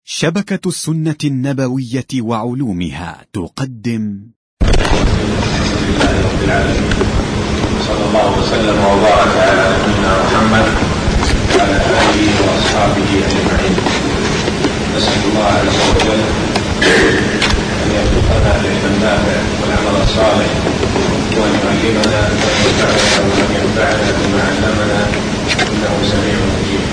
شبكة السنة النبوية وعلومها تقدم لله رب العالمين، صلى الله وسلم وبارك على نبينا محمد وعلى آله وأصحابه أجمعين. نسأل الله عز وجل أن يرزقنا العلم النافع والعمل الصالح، وأن يعلمنا ما ينفعنا وأن ينفعنا بما علمنا، إنه سميع مجيب.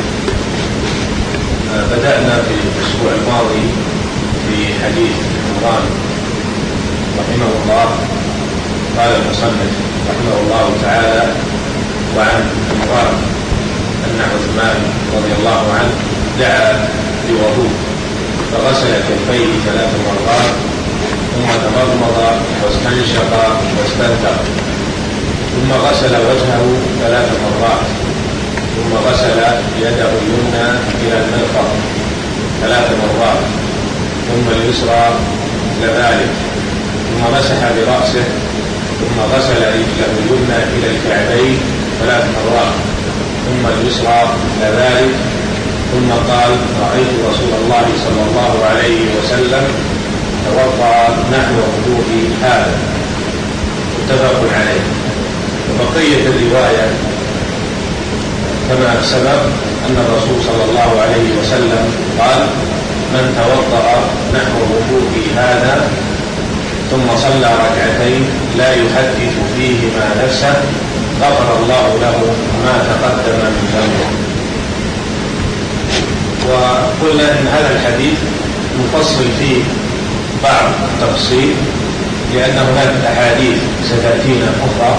بدأنا في الأسبوع الماضي في حديث عمران رحمه الله. قال المصنف رحمه الله تعالى: وعن عمران أن عثمان رضي الله عنه دعا بوضوء فغسل كفيه 3 مرات، ثم تمضمض واستنشق واستنثر، ثم غسل وجهه 3 مرات، ثم غسل يده اليمنى إلى المرفق 3 مرات، ثم اليسرى كذلك، ثم مسح برأسه، ثم غسل رجله اليمنى إلى الكعبين 3 مرات، ثم اليسرى كذلك، ثم قال: رأيت رسول الله صلى الله عليه وسلم توضأ نحو وضوء هذا. متفق عليه. وبقية الرواية كما سبق أن الرسول صلى الله عليه وسلم قال: من توضأ نحو وضوء هذا ثم صلى ركعتين لا يحدث فيهما نفسه غفر الله له ما تقدم من ذنبه. وقلنا ان هذا الحديث نفصل فيه بعض التفصيل، لان هناك احاديث ستاتينا اخرى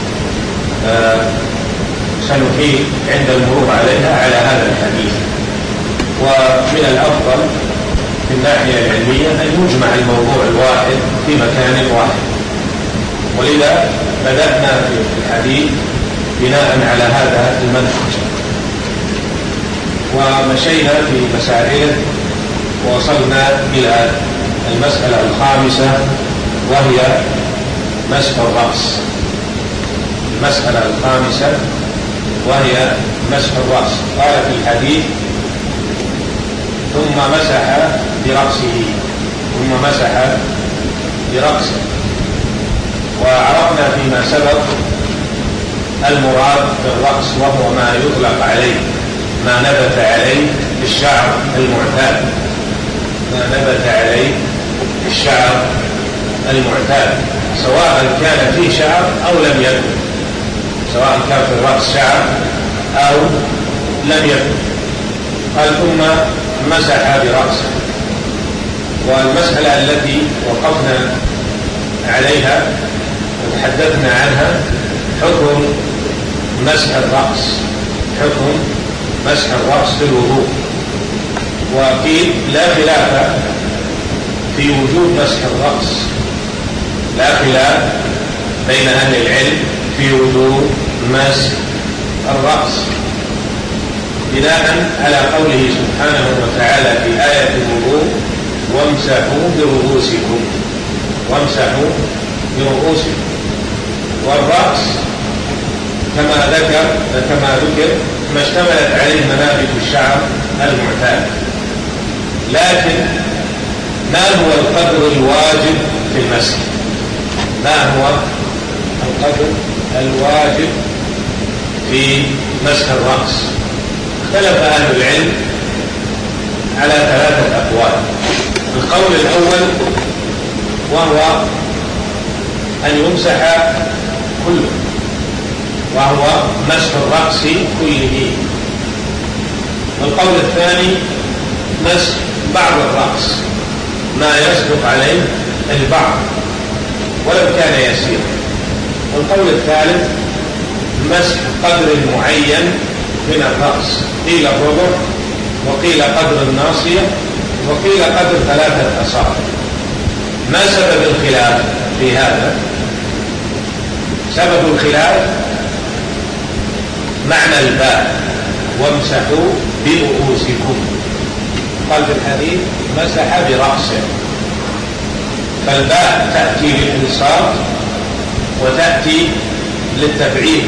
سنحيل عند المرور عليها على هذا الحديث. ومن الافضل في الناحية العلمية أن يجمع الموضوع الواحد في مكان واحد، ولذا بدأنا في الحديث بناء على هذا المنهج، ومشينا في مسائله ووصلنا إلى المسألة 5، وهي مسح الرأس. المسألة 5 وهي مسح الرأس. قال في الحديث: ثم مسح برأسه، ثم مسح برأسه. وعرفنا فيما سبق المراد بالرأس وهو ما يطلق عليه، ما نبت عليه الشعر المعتاد، ما نبت عليه الشعر المعتاد، سواء كان فيه شعر أو لم يكن، سواء كان في الرأس شعر أو لم يكن. قال: ثم مسح برأسه. والمسألة التي وقفنا عليها وتحدثنا عنها حكم مسح الرأس، حكم مسح الرأس في الوضوء. وقيل لا خلاف في وجوب مسح الرأس، لا خلاف بين أهل العلم في وجوب مسح الرأس، بناء على قوله سبحانه وتعالى في آية الوضوء: وامسحوا برؤوسكم، وامسحوا برؤوسكم. والرأس كما ذكر ما اشتملت عليه منابت الشعر المعتاد. لكن ما هو القدر الواجب في المسح؟ ما هو القدر الواجب في مسح الرأس؟ اختلف أهل العلم على 3 أقوال. القول الأول وهو أن يمسح كله، وهو مسح الرأس كله. القول الثاني مسح بعض الرأس، ما يسبق عليه البعض ولو كان يسيرا. والقول الثالث مسح قدر معين من الرأس، قيل الربع، وقيل قدر الناصية، وقيل قدر 3 أصابع. ما سبب الخلاف في هذا؟ سبب الخلاف معنى الباء: وامسحوا برؤوسكم. قال في الحديث: مسح برأسه. فالباء تأتي للإنصاف وتأتي للتبعيد،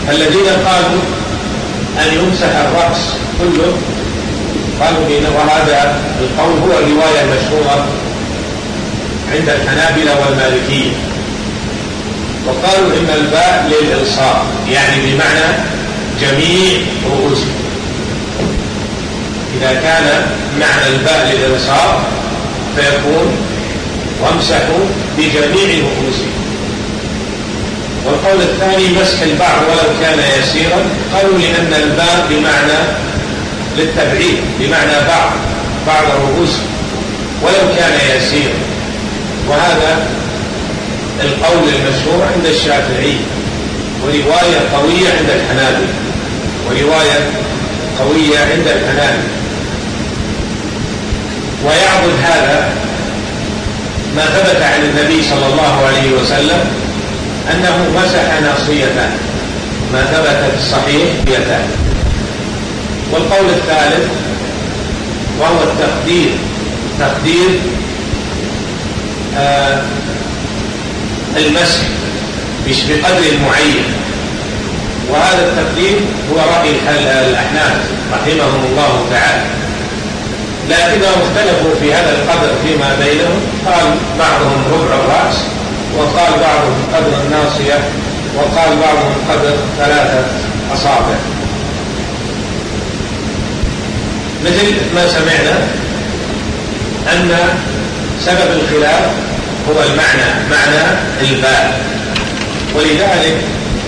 الذين قالوا أن يمسح الرأس كله قالوا وهذا القول هو الرواية المشهورة عند الحنابلة والمالكية، وقالوا إن الباء للإلصاق، يعني بمعنى جميع رؤوسهم. إذا كان معنى الباء للإلصاق فيكون وامسحوا بجميع رؤوسهم. والقول الثاني مسح البعض ولو كان يسيرا، قالوا لأن الباء بمعنى للتبعيد، بمعنى بعض الرؤوس ولو كان يسيرا. وهذا القول المشهور عند الشافعي، ورواية قوية عند الحنابلة، ويعضد هذا ما ثبت عن النبي صلى الله عليه وسلم أنه مسح ناصيته، ما ثبت في الصحيح بيته. والقول الثالث وهو تقدير المسح بقدر معين، وهذا التقدير هو رأي الأحناف رحمهم الله تعالى، لكنهم اختلفوا في هذا القدر فيما بينهم. قال بعضهم ربع الرأس، وقال بعضهم قدر الناصية، وقال بعضهم قدر 3 أصابع. مثل ما سمعنا أن سبب الخلاف هو معنى الباء، ولذلك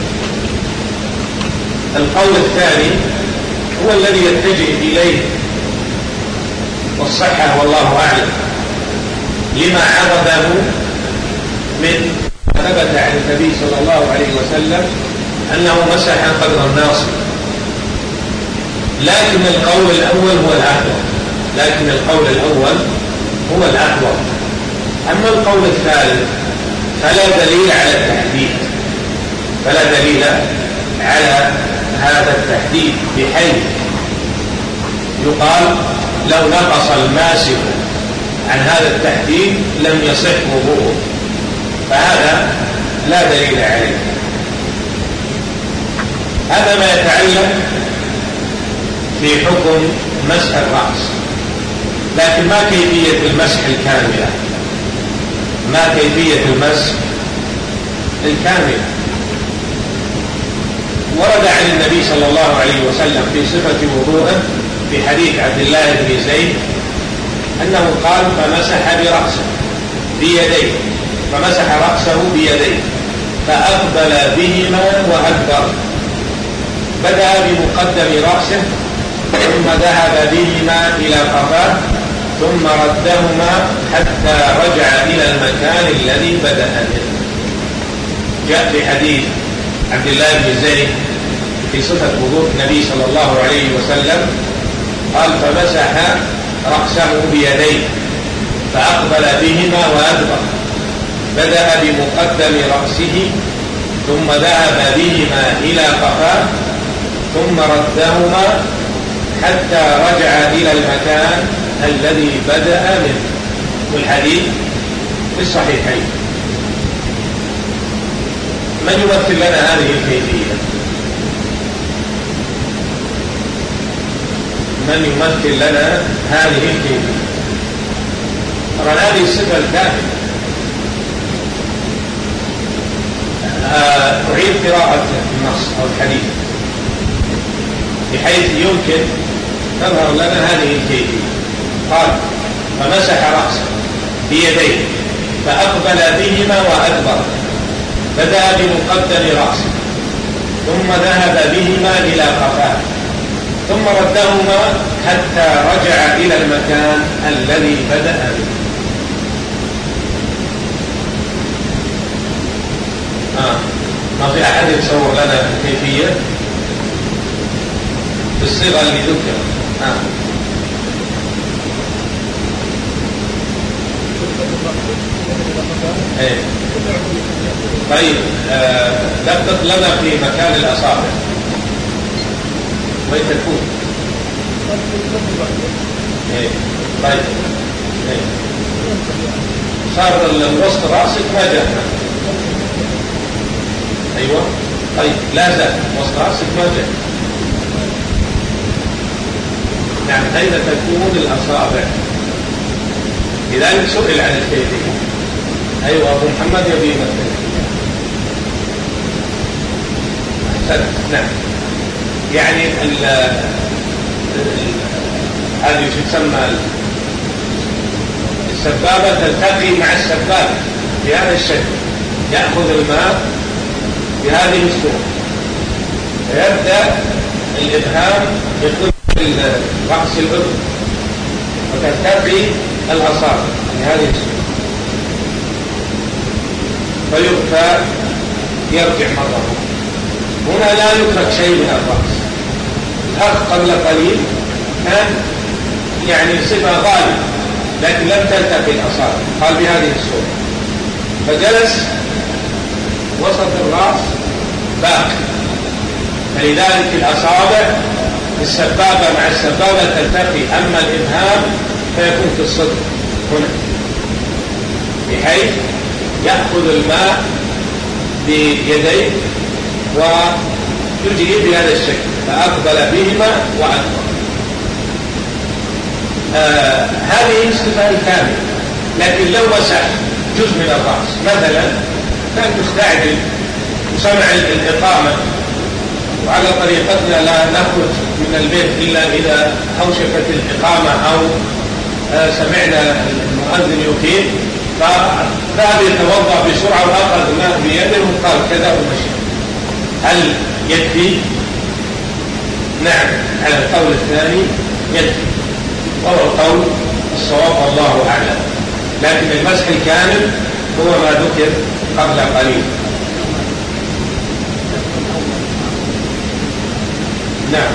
القول الثاني هو الذي يتجه إليه والصحة والله أعلم، لما عرضه من ثبت عن النبي صلى الله عليه وسلم أنه مسح قدر الناصية. لكن القول الأول هو الأقوى. أما القول الثالث فلا دليل على هذا التحديد، بحيث يقال لو نقص الماسك عن هذا التحديد لم يصح وضوءه، فهذا لا دليل عليه. هذا ما يتعلق في حكم مسح الرأس، لكن ما كيفية المسح الكاملة؟ ورد عن النبي صلى الله عليه وسلم في صفة وضوءه في حديث عبد الله بن زيد أنه قال فمسح رأسه بيديه فأقبل بهما وأدبر، بدأ بمقدم رأسه ثم ذهب بهما إلى قفاه ثم ردهما حتى رجع إلى المكان الذي بدأ منه. جاء في حديث عبد الله بن زيد في صفة وضوء النبي صلى الله عليه وسلم قال فمسح رأسه بيديه فأقبل بهما وأدبر، بدأ بمقدم رأسه ثم ذهب بهما إلى قفاه ثم ردهما حتى رجع إلى المكان الذي بدأ منه. والحديث في الصحيحين. من يمثل لنا هذه الكيفية؟ طبعا هذه الصفة الكاملة. أعيد قراءة النص أو الحديث بحيث يمكن تظهر لنا هذه الكيفية. قال فمسح رأسه بيديه فأقبل بهما وأدبر، بدأ بمقدم رأسه ثم ذهب بهما إلى قفاه ثم ردهما حتى رجع إلى المكان الذي بدأ منه. ما في أحد يتصور لنا الكيفية بالصيغة اللي ذكر؟ طيب دقق لنا في مكان الأصابع وين تكون؟ طيب صار الوسط رأسك ما جاء. أيوة طيب لا زال وسط رأسك ما جاء. نعم أين تكون الأصابع؟ لذلك سئل عن الكيفية. أيوة أبو محمد يبي مثل. نعم يعني هذه تسمى السبابة تلتقي مع السبابة بهذا الشكل، يأخذ الماء بهذه الصورة، فيبدأ الإبهام بقبل رأس الأذن وتلتقي الأصابع بهذه الصورة، فيرجع مرة أخرى. هنا لا يترك شيء من الرأس. الأخ قبل قليل كان يعني صفة غالبة لكن لم تلتقي الأصابع، قال بهذه الصورة، فجلس وسط الرأس باقي، فلذلك الأصابع السبابة مع السبابة تلتقي، أما الإبهام فيكون في الصدر هنا، بحيث يأخذ الماء بيديه ويجري بهذا الشكل، فأقبل بهما وأدبر. هذه الصفة الكاملة. لكن لو مسح جزء من الرأس مثلا كان مستعجل وسمع الإقامة، وعلى طريقتنا لا نخرج من البيت إلا إذا أوشكت الإقامة أو سمعنا المؤذن يقيم، فذهب يتوضأ بسرعة وأخذ الماء بيده وقال كذا ومشي. هل يكفي؟ نعم، على القول الثاني يكفي، وهو القول الصواب والله أعلم. لكن المسح الكامل هو ما ذكر قبل قليل. نعم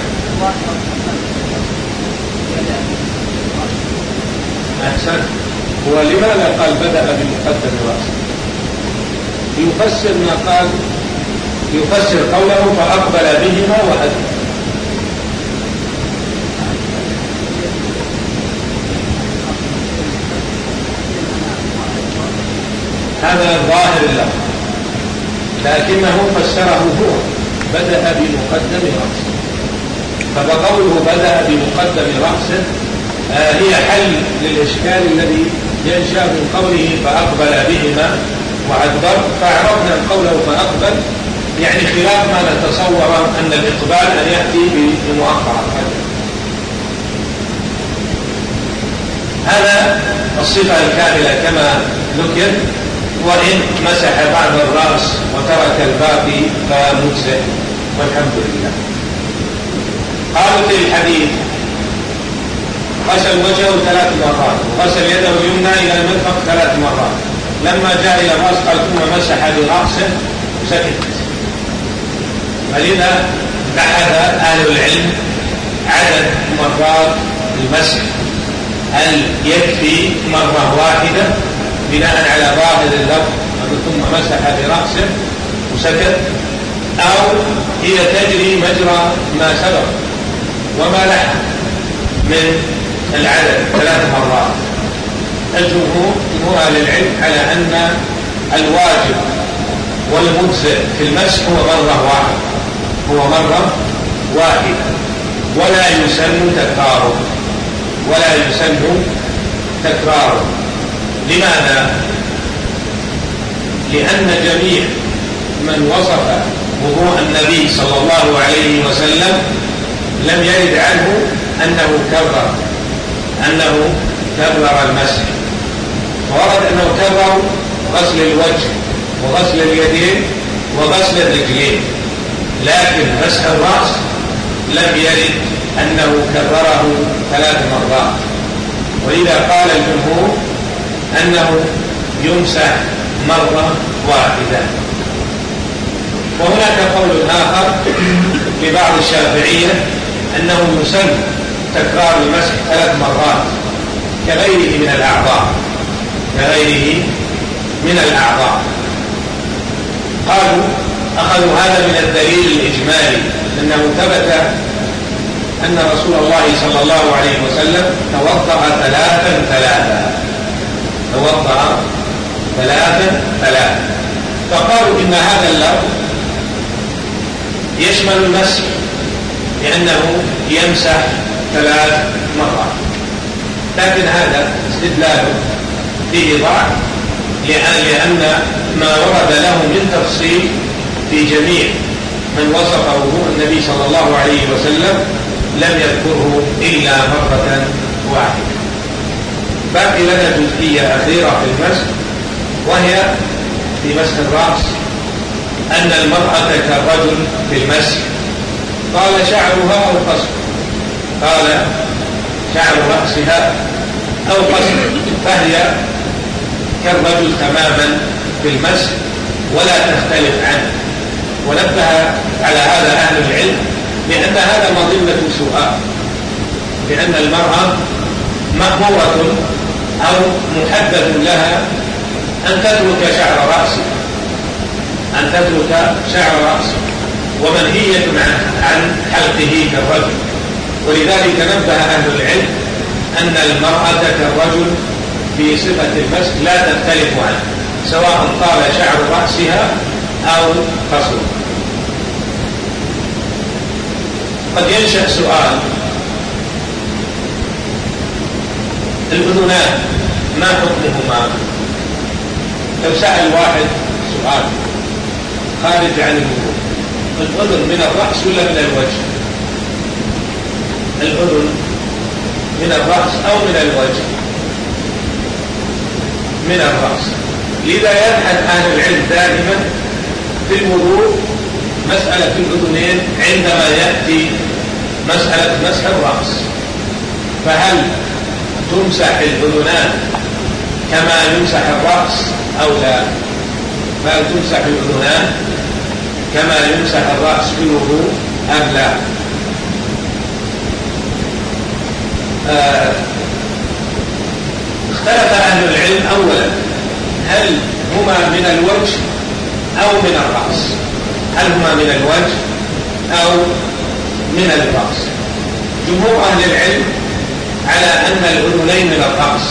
أحسن. هو لماذا قال بدأ بمقدم رأسه؟ يفسر ما قال، يفسر قوله فأقبل بهما وأدبر. هذا ظاهر اللفظ، لكنه فسره هو بدأ بمقدم رأسه، فبقوله بدأ بمقدم رأسه هي حل للإشكال الذي ينشأ من قوله فأقبل بهما وأدبر. فعرفنا قوله فأقبل يعني خلاف ما نتصور أن الإقبال أن يأتي بمؤخرة. هذا الصفة الكاملة كما ذكر، وإن مسح بعض الرأس وترك الباقي فمجزئ والحمد لله. قالوا في الحديث غسل وجهه 3 مرات وغسل يده اليمنى إلى المرفق 3 مرات، لما جاء إلى الرأس قال ثم مسح برأسه وسكت. فلذا بحث أهل العلم عدد مرات المسح، هل يكفي مرة واحدة بناء على ظاهر اللفظ ثم مسح برأسه وسكت، أو هي تجري مجرى ما سبق وما لحق من العدد 3 مرات. الجمهور أهل العلم على أن الواجب والمجزئ في المسح هو مرة واحدة، ولا يسن تكراره. لماذا؟ لأن جميع من وصف وضوء النبي صلى الله عليه وسلم لم يرد عنه أنه كرر المسح، ورد أنه كرر غسل الوجه وغسل اليدين وغسل الرجلين، لكن مسح الرأس لم يرد أنه كرره 3 مرات. ولذا قال الجمهور أنه يمسح مرة واحدة. وهناك قول آخر لبعض الشافعية أنه يسن تكرار المسح 3 مرات كغيره من الأعضاء. قالوا أخذوا هذا من الدليل الإجمالي أنه ثبت أن رسول الله صلى الله عليه وسلم توضأ 3 فقالوا إن هذا اللفظ يشمل المسح، لأنه يمسح 3 مرات، لكن هذا استدلاله فيه ضعف، لأن ما ورد له من تفصيل في جميع من وصفه النبي صلى الله عليه وسلم لم يذكره إلا مرة واحدة. باقي لنا جزئية أخيرة في المسح، وهي في مسح الرأس أن المرأة كالرجل في المسح. قال شعرها أو قصر، قال شعر رأسها أو قصر، فهي كالرجل تماما في المسح ولا تختلف عنه. ونبه على هذا أهل العلم لأن هذا مظنة سؤال، لأن المرأة مأمورة أو محدد لها أن تترك شعر رأسها، ومنهية عن حلقه كالرجل. ولذلك نبه أهل العلم أن المرأة كالرجل في صفة المسح لا تختلف عنه، سواء طال شعر رأسها أو قصر. قد ينشأ سؤال: الأذنان ما حكمهما؟ لو سأل واحد سؤال خارج عن الوضوء، الأذن من الرأس ولا من الوجه؟ الأذن من الرأس أو من الوجه؟ من الرأس. لذا يبحث أهل العلم دائما في الوضوء مسألة الأذنين عندما يأتي مسألة مسح الرأس، فهل تمسح الأذنان كما يمسح الرأس أو لا؟ فهل تمسح الأذنان كما يمسح الرأس في الوضوء أم لا؟ اختلف أهل العلم أولا هل هما من الوجه أو من الرأس؟ هل هما من الوجه أو من الرأس؟ جمهور أهل العلم على أن الأذنين من الرأس،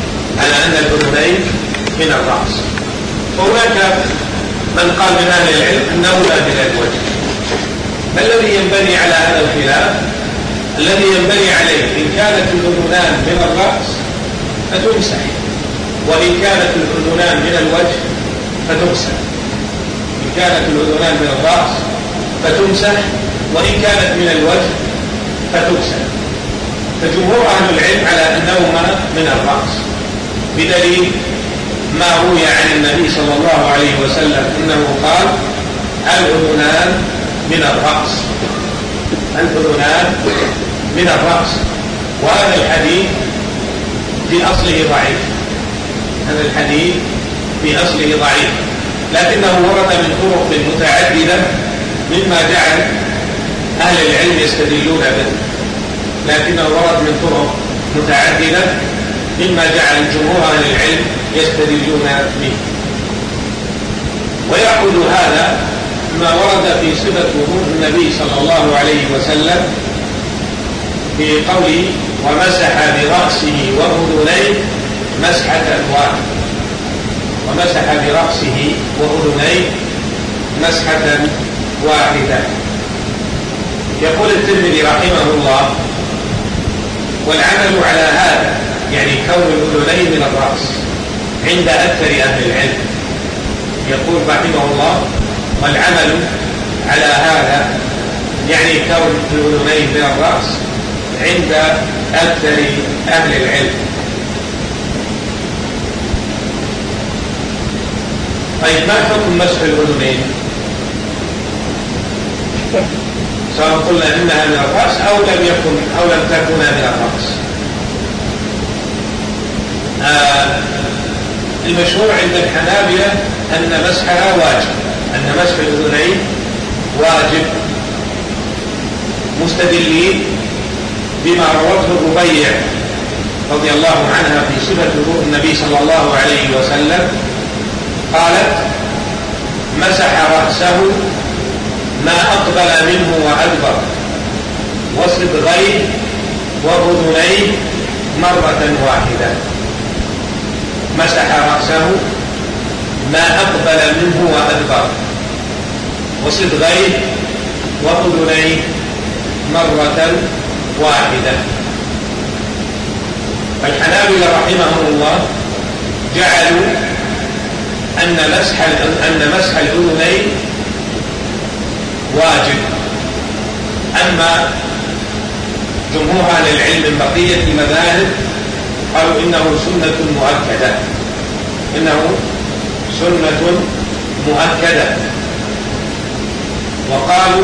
وهناك من قال من أهل العلم أنه لا من الوجه. ما الذي ينبني على هذا الخلاف؟ الذي ينبني عليه إن كانت الأذنان من الرأس فتمسح، وإن كانت الأذنان من الوجه فتمسح. إن كانت الأذنان من الرأس فتمسح، وإن كانت من الوجه فتمسح. فجمهور أهل العلم على أنهما من الرأس، بدليل ما روي عن النبي صلى الله عليه وسلم أنه قال: الأذنان من الرأس، الأذنان من الرأس. وهذا الحديث في أصله ضعيف، هذا الحديث في أصله ضعيف، لكنه ورد من طرق متعددة مما جعل أهل العلم يستدلون به، لكنه ورد من طرق متعددة مما جعل جمهور أهل العلم يستدلون به. ويأخذ هذا ما ورد في صفة وضوء النبي صلى الله عليه وسلم في قوله: ومسح برأسه وأذنيه مسحة واحدة. ومسح برأسه وأذنيه مسحة واحدة. يقول الترمذي رحمه الله: والعمل على هذا، يعني كون الأذنين من الرأس، عند أكثر أهل العلم. يقول رحمه الله: والعمل على هذا، يعني كون الأذنين من الرأس، عند أكثر أهل العلم. طيب، ما حكم مسح الأذنين؟ سواء قلنا إنها من الرأس أو لم تكن من الرأس. المشهور عند الحنابلة أن مسحها واجب، أن مسح الأذنين واجب، مستدلين بما روته الربيع رضي الله عنها في صفة وضوء النبي صلى الله عليه وسلم، قالت: مسح رأسه ما أقبل منه وأدبر، وصبغيه وأذنيه مرة واحدة. مسح رأسه ما أقبل منه وأدبر، وصبغيه وأذنيه مرة واحدة. فالحنابلة رحمهم الله جعلوا أن مسح الأذنين واجب، أما جمهور أهل العلم من بقية المذاهب قالوا إنه سنة مؤكدة، إنه سنة مؤكدة. وقالوا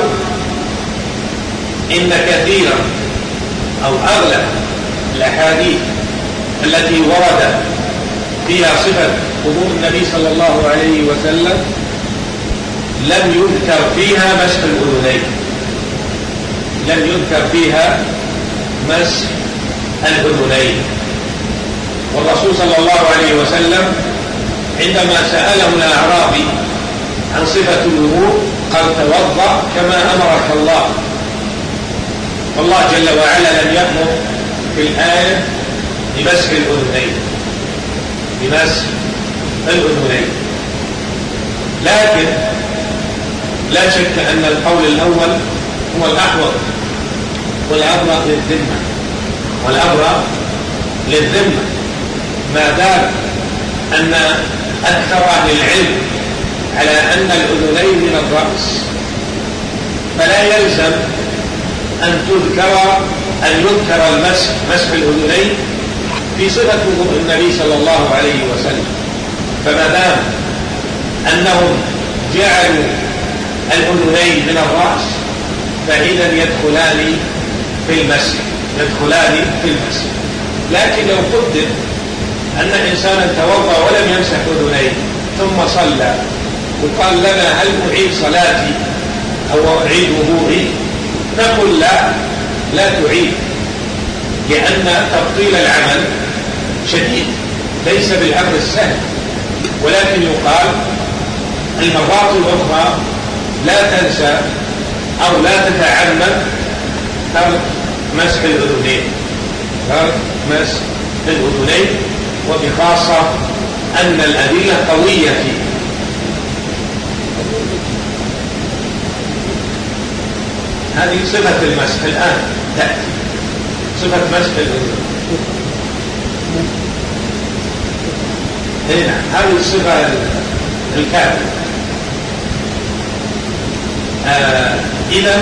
إن كثيرا أو أغلب الأحاديث التي ورد فيها صفة وضوء النبي صلى الله عليه وسلم لم يذكر فيها مسح الأذنين، لم يذكر فيها مسح الأذنين. والرسول صلى الله عليه وسلم عندما سأله الأعرابي عن صفة الوضوء قال توضأ كما أمرك الله. والله جل وعلا لم يأمر في الآية بمسح الأذنين، بمسح الأذنين. لكن لا شك أن القول الأول هو الأحوط والأبرأ للذمة، والأبرأ للذمة ما دام أن أكثر أهل العلم على أن الأذنين من الرأس، فلا يلزم أن يذكر مسح الأذنين في صفة وضوء النبي صلى الله عليه وسلم. فما دام أنهم جعلوا الأذنين من الرأس فإذا يدخلان في المسح. لكن لو قدر أن إنسانا توضأ ولم يمسح أذنيه ثم صلى وقال لنا هل أعيد صلاتي أو أعيد وضوئي، نقول لا تعيد، لأن تبطيل العمل شديد ليس بالأمر السهل. ولكن يقال المرات الأخرى لا تنسى أو لا تتعمد ترك مسح الأذنين، وبخاصة أن الأدلة قوية فيه. هذه صفة المسح الآن تأتي، صفة مسح الأذنين. هنا هذه الصفة الكاملة. إذا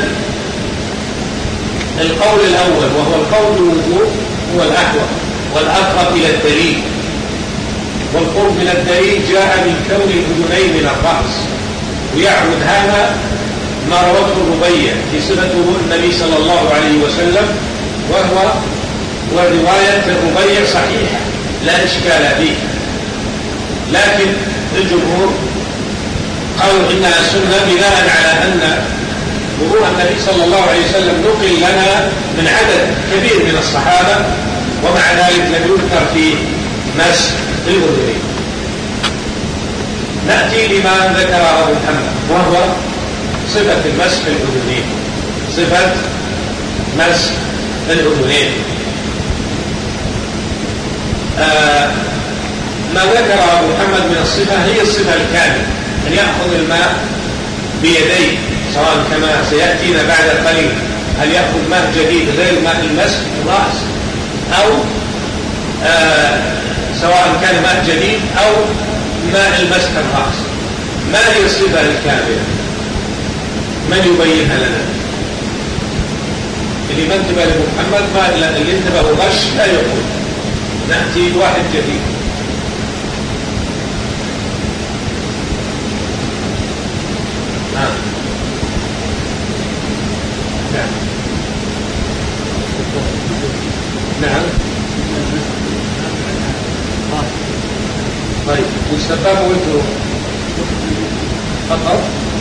القول الأول وهو القول الوضوء هو الأحوط والأقرب إلى الدليل، والقرب من الدليل جاء من كون الأذنين من الرأس. ويعرض هذا ما روته الربيع في صفة وضوء النبي صلى الله عليه وسلم، ورواية الربيع صحيحة لا إشكال فيه. لكن الجمهور قالوا إنها سنة بناء على أن وضوء النبي صلى الله عليه وسلم نقل لنا من عدد كبير من الصحابة، ومع ذلك لم يذكر فيه مسح الأذنين. نأتي لما ذكر أبو محمد وهو صفة مسح الأذنين. صفة مسح الأذنين ما ذكر أبو محمد من الصفة هي الصفة الكاملة، أن يأخذ الماء بيديه، سواء كما سيأتينا بعد قليل هل يأخذ ماء جديد غير ماء المسح الرأس، أو سواء كان ماء جديد أو ماء المسح الرأس. ما هي الصفة الكاملة؟ من يبينها لنا؟ اللي ما انتبه لمحمد، ما اللي انتبه غش لا يقول. نأتي واحد جديد. نعم. طيب والسبابة وانتو فقط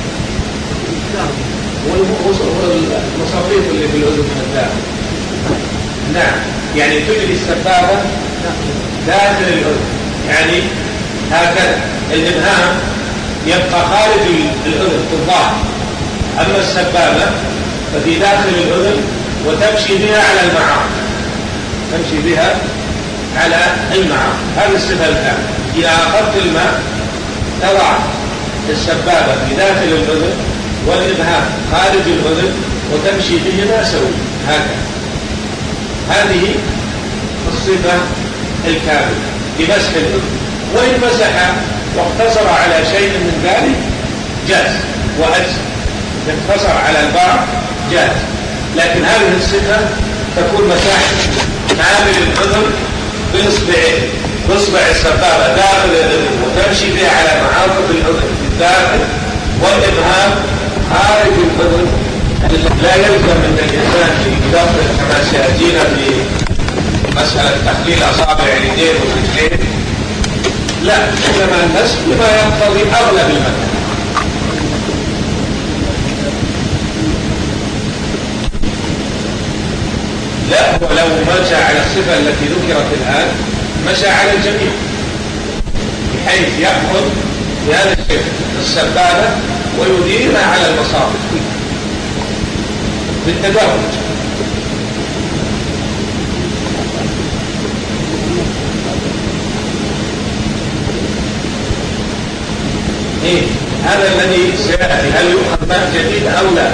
والمصافيط اللي في الأذن من الداخل. نعم، يعني تجري السبابة داخل الأذن، يعني هكذا الإبهام يبقى خارج الأذن في الظاهر، أما السبابة ففي داخل الأذن وتمشي بها على المعاصي، تمشي بها على المعاصي. هذه الصفة الكاملة. إذا أخذت الماء تضع السبابة في داخل الأذن والإبهام خارج الأذن وتمشي بهما سويا هكذا. هذه الصفة الكاملة بمسح الأذن. وإن مسح واقتصر على شيء من ذلك جاز وأجزى، اقتصر على البعض جاز، لكن هذه الصفة تكون مسح كامل الأذن بإصبع السبابة داخل الأذن وتمشي بها على معاطف الأذن الداخل، والإبهام خارج الأذن. لا يلزم من الإنسان في داخل كما سيأتينا في مسألة تخليل أصابع اليدين والرجلين، لا، إنما المسح بما يقتضي أغلب المسح. لا، هو لو مشى على الصفة التي ذكرت الآن مشى على الجميع، بحيث يأخذ بهذا الشكل السبابة ويديرها على المصابع بالتدرج. هذا الذي سيأتي، هل يؤخذ ماء جديد أو لا؟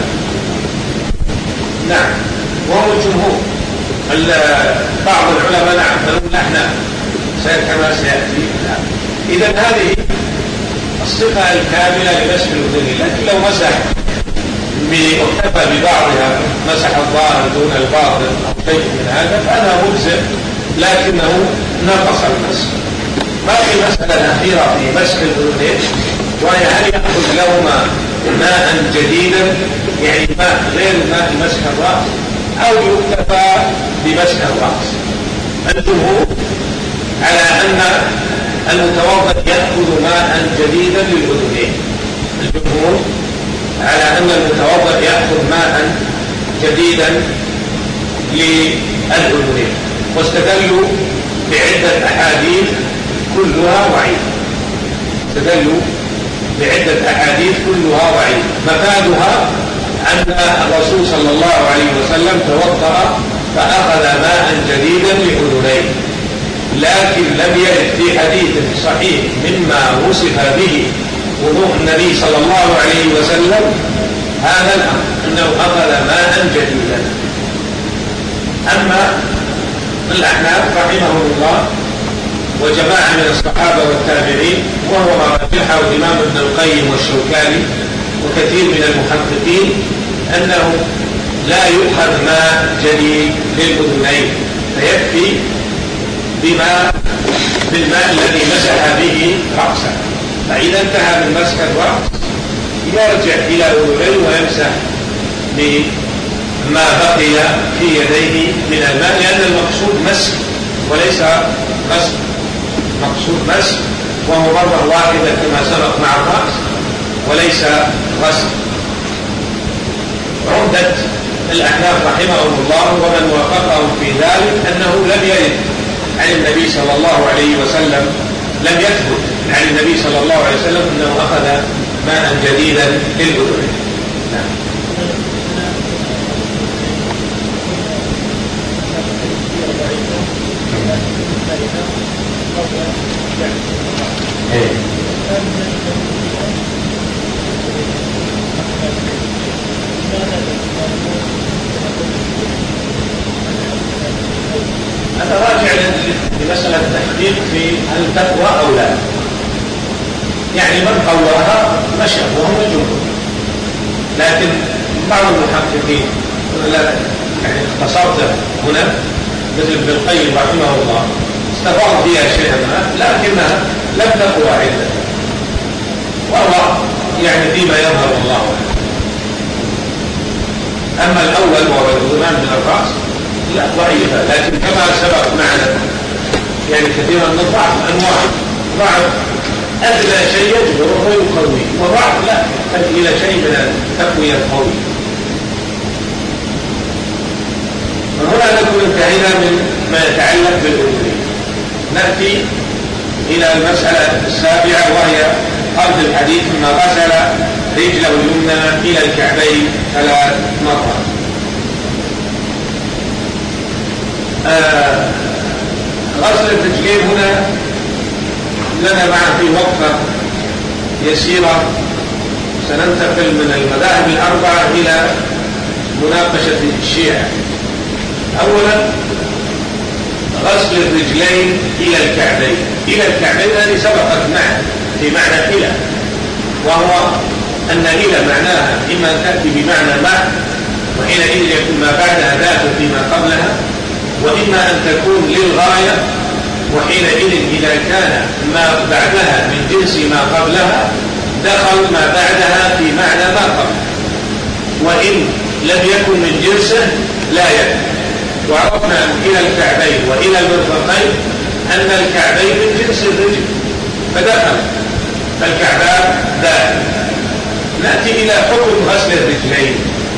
نعم، وهو الجمهور. بعض العلماء نعم فلهم الأحناف كما سيأتي. إذا هذه الصفة الكاملة لمسح الأذن. لكن لو مسح واكتفى ببعضها، مسح الظاهر دون الباطن أو شيء من هذا، فهذا مجزئ لكنه نقص المسح. ما في مسألة أخيرة في مسح الأذنين، وهي هل يأخذ لهما ماء جديدا، يعني ماء غير ماء مسح الرأس، أو يكتفى بمسح الرأس. الجمهور على أن المتوضئ يأخذ ماء جديدا للأذنين. الجمهور على أن المتوضئ يأخذ ماء جديدا للأذنين، واستدلوا بعدة أحاديث كلها ضعيفة. استدلوا بعدة أحاديث كلها ضعيفة، مفادها أن الرسول صلى الله عليه وسلم توضأ فأخذ ماء جديدا لأذنيه، لكن لم يرد في حديث صحيح مما وصف به وضوء النبي صلى الله عليه وسلم هذا الأمر، أنه أخذ ماء جديدا. أما الأحناف رحمهم الله وجماعة من الصحابة والتابعين، وهو ما رجحه الإمام ابن القيم والشوكاني وكثير من المحققين، أنه لا يؤخذ ماء جديد للأذنين، فيكفي بالماء الذي مسح به رأسه. فإذا انتهى من مسح الرأس يرجع إلى أذنيه ويمسح بما بقي في يديه من الماء، لأن المقصود مسح وليس غسل. مقصود مسح وهو مرة واحدة كما سبق مع الرأس وليس غسل. عمدة الأحناف رحمهم الله ومن وافقهم في ذلك أنه لم يرد عن النبي صلى الله عليه وسلم، لم يثبت عن النبي صلى الله عليه وسلم أنه أخذ ماء جديدا للأذن. نعم. هذا راجع لمسألة التحقيق في هل تقوى أو لا. يعني من قواها مشى وهم الجمهور، لكن بعض المحققين لا، يعني اختصرت هنا مثل ابن القيم رحمه الله استفاض فيها شيئا ما، لكنها لم تقوى عنده، وهو يعني فيما يظهر الله. أما الأول وهو الإمام من الرأس لا ضعيفة، لكن كما سبق معنا يعني كثيرا من الضعف أنواع، ضعف أدنى شيء يجبره ويقوي، وضعف لا يحتاج إلى شيء من التقوية القوي. وهنا نكون انتهينا من ما يتعلق بالأذنين. نأتي إلى المسألة السابعة، وهي قبل الحديث ثم غسل رجله اليمنى إلى الكعبين 3 مرات. غسل الرجلين هنا لنا معه في وقفة يسيرة سننتقل من المذاهب الأربعة إلى مناقشة الشيعة. أولا غسل الرجلين إلى الكعبين. إلى الكعبين هذه سبقت معه في معنى إلى، وهو أن إلى معناها إما أن تأتي بمعنى مع، وحينئذ يكون ما بعدها داخل فيما قبلها، وإما أن تكون للغاية، وحينئذ إذا كان ما بعدها من جنس ما قبلها دخل ما بعدها في معنى ما قبلها، وإن لم يكن من جنسه لا يدخل. وعرفنا إلى الكعبين وإلى المرفقين أن الكعبين من جنس الرجل فدخل، فالكعبان داخل. نأتي إلى حكم غسل الرجلين.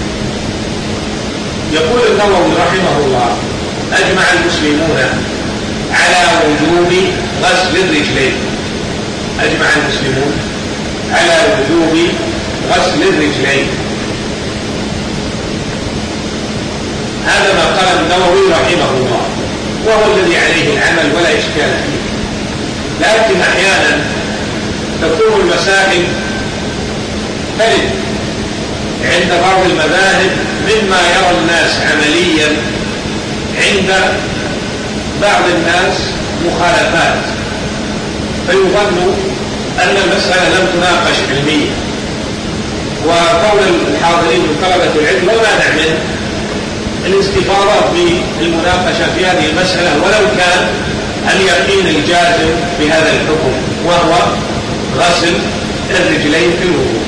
يقول النووي رحمه الله: أجمع المسلمون على وجوب غسل الرجلين. أجمع المسلمون على وجوب غسل الرجلين. هذا ما قال النووي رحمه الله، وهو الذي عليه العمل ولا إشكال فيه. لكن أحيانا تكون المسائل ترد عند بعض المذاهب مما يرى الناس عمليا عند بعض الناس مخالفات، فيظن أن المسألة لم تناقش علميا. وقول الحاضرين من طلبة العلم لا مانع من الاستفاضة في المناقشة في هذه المسألة، ولو كان اليقين الجازم بهذا الحكم، وهو غسل الرجلين في الوضوء.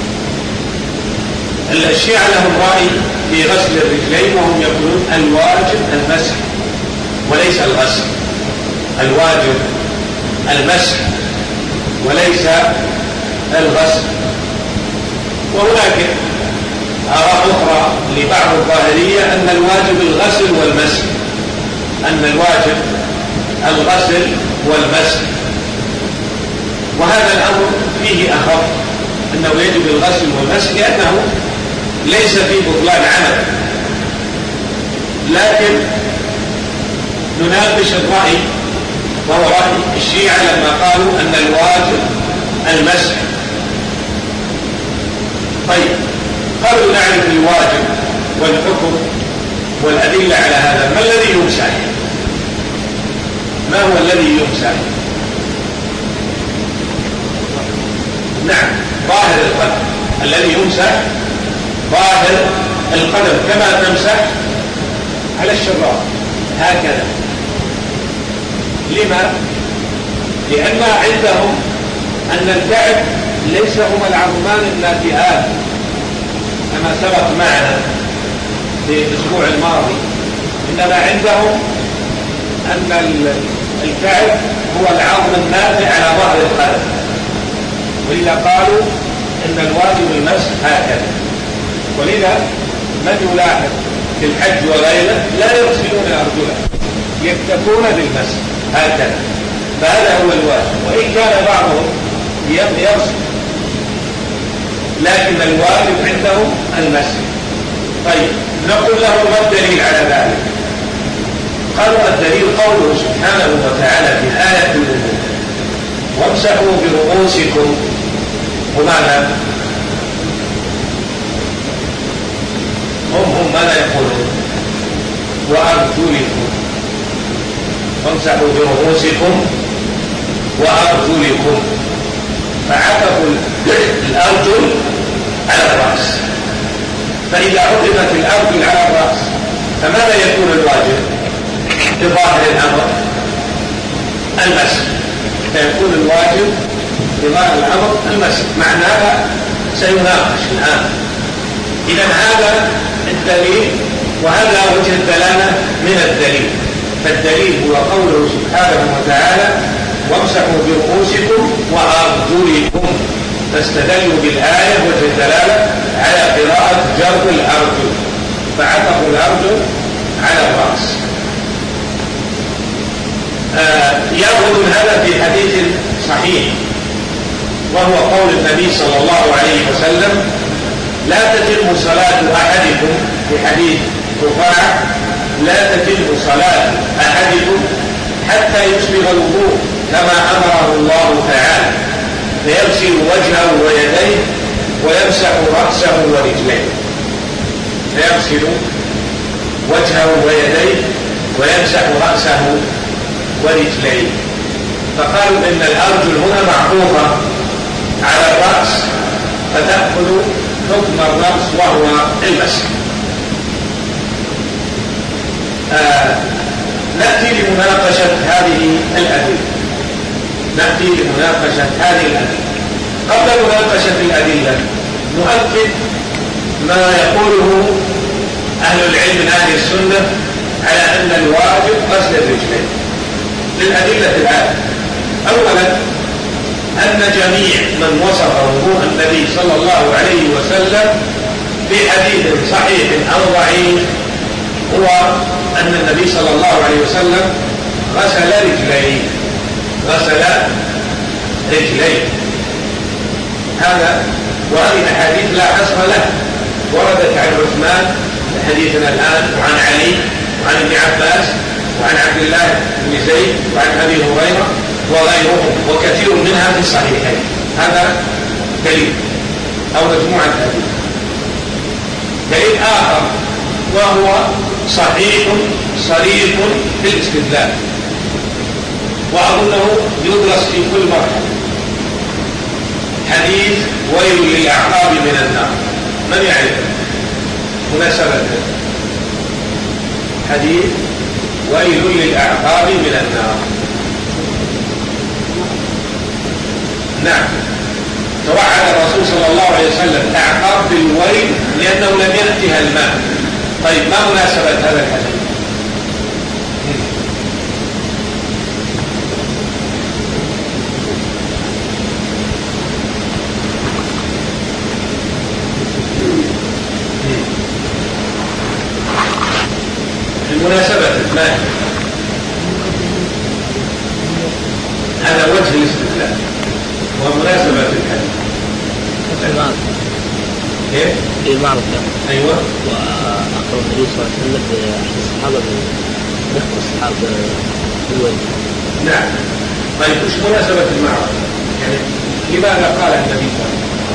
الشيعة لهم رأي في غسل الرجلين، وهم يقولون الواجب المسح وليس الغسل. الواجب المسح وليس الغسل. وهناك آراء أخرى لبعض الظاهرية أن الواجب الغسل والمسح، أن الواجب الغسل والمسح، وهذا الأمر فيه أخف، أنه يجب الغسل والمسح لأنه ليس في بطلان عمل. لكن نناقش الرأي، وهو رأي الشيعة لما قالوا أن الواجب المسح. طيب، قالوا نعرف الواجب والحكم والأدلة على هذا، ما الذي يمسح؟ ما هو الذي يمسح؟ نعم، ظاهر القدم. الذي يمسح ظاهر القدم، كما تمسح على الشراب هكذا. لما؟ لأن عندهم أن الكعب ليس هما العظمان الناتئان كما سبق معنا في الأسبوع الماضي، إنما عندهم أن الكعب هو العظم الناتئ على ظهر القدم، ولذا قالوا إن الواجب المسح هكذا. ولذا من يلاحظ في الحج وغيره لا يغسلون أرجلهم، يكتفون بالمسح هكذا، فهذا هو الواجب. وإن كان بعضهم يغسل، لكن الواجب عندهم المسح. طيب، نقول له ما الدليل على ذلك؟ قالوا الدليل قوله سبحانه وتعالى في آية الوضوء: وامسحوا برؤوسكم. وماذا؟ هم ماذا يقولون؟ وأرجلكم. وامسحوا برؤوسكم وأرجلكم، فعطفوا الأرجل على الرأس. فإذا عطفت الأرجل على الرأس فماذا يكون الواجب بظاهر الأمر؟ المسح. فيكون الواجب بظاهر الأمر المسح. معناها سيناقش الآن. إذن هذا الدليل، وهذا وجه الدلالة من الدليل. فالدليل هو قوله سبحانه وتعالى: وامسحوا برؤوسكم وأرجلكم. فاستدلوا بالآية وجه الدلالة على قراءة جر الأرجل، فعطفوا الأرجل على الرأس. يأخذ هذا في حديث صحيح، وهو قول النبي صلى الله عليه وسلم: لا تتم صلاة أحدكم، في حديث رفاعة: لا تتم صلاة أحدكم حتى يسبغ الوضوء كما أمره الله تعالى، فيغسل وجهه ويديه ويمسح رأسه ورجليه، فيغسل وجهه ويديه ويمسح رأسه ورجليه. فقالوا إن الأرجل هنا معطوفة على الرأس فتأخذ حكم الرأس وهو المسح. نأتي لمناقشة هذه الأدلة. قبل مناقشة الأدلة نؤكد ما يقوله أهل العلم من أهل السنة على أن الواجب غسل الرجلين للأدلة الآتية. أولا أن جميع من وصف وضوء النبي صلى الله عليه وسلم في حديث صحيح أو ضعيف هو أن النبي صلى الله عليه وسلم غسل رجليه. هذا وهذه أحاديث لا حصر لها، وردت عن عثمان حديثنا الآن، وعن علي، وعن ابن عباس، وعن عبد الله بن زيد، وعن أبي هريرة وغيرهم، وكثير منها في الصحيحين. هذا دليل أو مجموعة أدلة. دليل آخر وهو صحيح صريح في الاستدلال، وأظنه يدرس في كل مرحلة. حديث ويل للأعقاب من النار، من يعرف مناسبة حديث ويل للأعقاب من النار؟ نعم، توعد الرسول صلى الله عليه وسلم الأعقاب بالويل لأنه لم يأتها الماء. طيب ما مناسبة هذا الحديث؟ المناسبة ما هذا وجه الاستدلال ومناسبة الحديث. كيف؟ المعركة. أيوة. وأخبر النبي صلى الله عليه وسلم بأحد الصحابة بنخبر الصحابة بالويل. نعم. طيب وش مناسبة المعركة؟ يعني لماذا قال النبي صلى الله عليه وسلم؟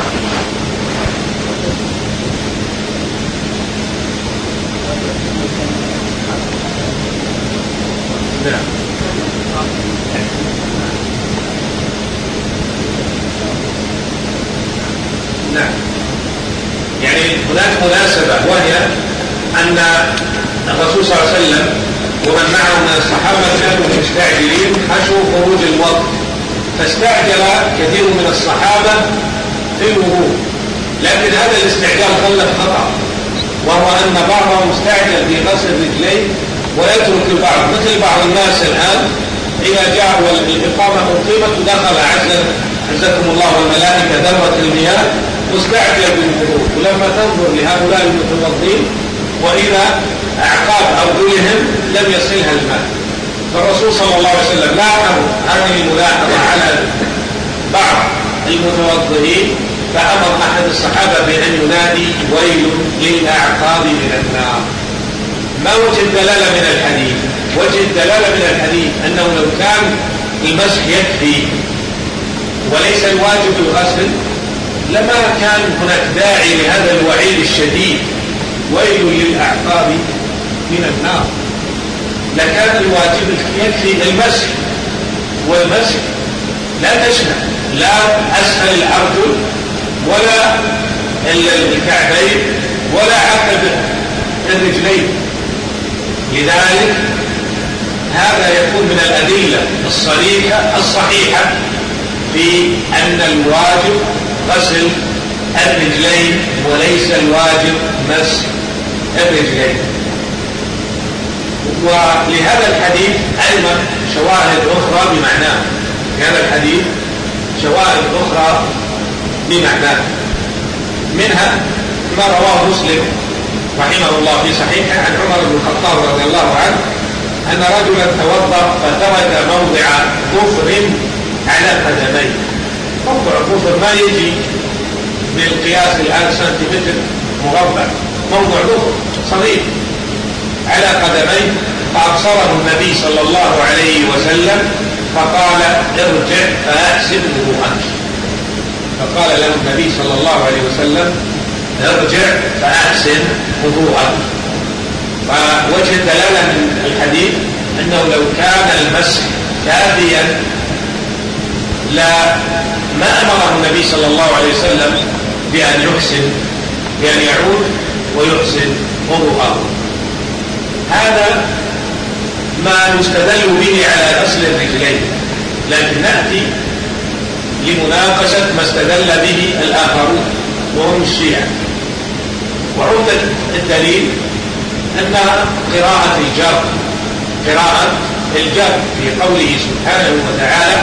نعم. نعم. يعني هناك مناسبة، وهي أن الرسول صلى الله عليه وسلم ومن معه من الصحابة كانوا مستعجلين خشوا خروج الوقت، فاستعجل كثير من الصحابة في الوضوء، لكن هذا الاستعجال خلف خطأ، وهو أن بعضهم مستعجل في غسل رجليه ويترك البعض، مثل بعض الناس الآن إذا جاء والإقامة أقيمت ودخل عزكم الله والملائكة ذرة المياه مستعجل بالوضوء، ولما تنظر لهؤلاء المتوضين وإذا أعقاب أرجلهم لم يصلها الماء. فالرسول صلى الله عليه وسلم لاحظ هذه الملاحظة على بعض المتوضئين، فأمر أحد الصحابة بأن ينادي ويل للأعقاب من النار. ما وجه الدلالة من الحديث؟ وجه الدلالة من الحديث أنه لو كان المسح يكفي وليس الواجب الغسل لما كان هناك داعي لهذا الوعيد الشديد ويل للأعقاب من النار، لكان الواجب يكفي المسح، والمسح لا تشمل لا أسفل الأرجل ولا الكعبين ولا عقب الرجلين. لذلك هذا يكون من الأدلة الصريحة الصحيحة في أن الواجب غسل الرجلين وليس الواجب مسح الرجلين. ولهذا الحديث أيضا شواهد أخرى بمعناه، لهذا الحديث شواهد أخرى بمعناه، منها ما رواه مسلم رحمه الله في صحيحه عن عمر بن الخطاب رضي الله عنه أن رجلا توضأ فترك موضع ظفر على قدميه. موضع ظفر ما يجي بالقياس الآن سنتيمتر مربع، موضع ظفر صغير على قدميه، فأبصره النبي صلى الله عليه وسلم فقال ارجع فأحسن وضوءك. فقال له النبي صلى الله عليه وسلم ارجع فأحسن وضوءك. فوجه الدلالة من الحديث أنه لو كان المسح كافيا ما أمره النبي صلى الله عليه وسلم بأن يعود ويحسن وضوءه. هذا ما يستدل به على غسل الرجلين، لكن نأتي لمناقشة ما استدل به الآخرون وهم الشيعة. وعمدة الدليل أن قراءة الجر في قوله سبحانه وتعالى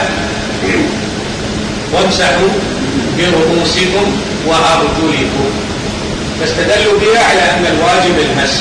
وامسحوا برؤوسكم وأرجلكم، فاستدلوا بها على أن الواجب المسح.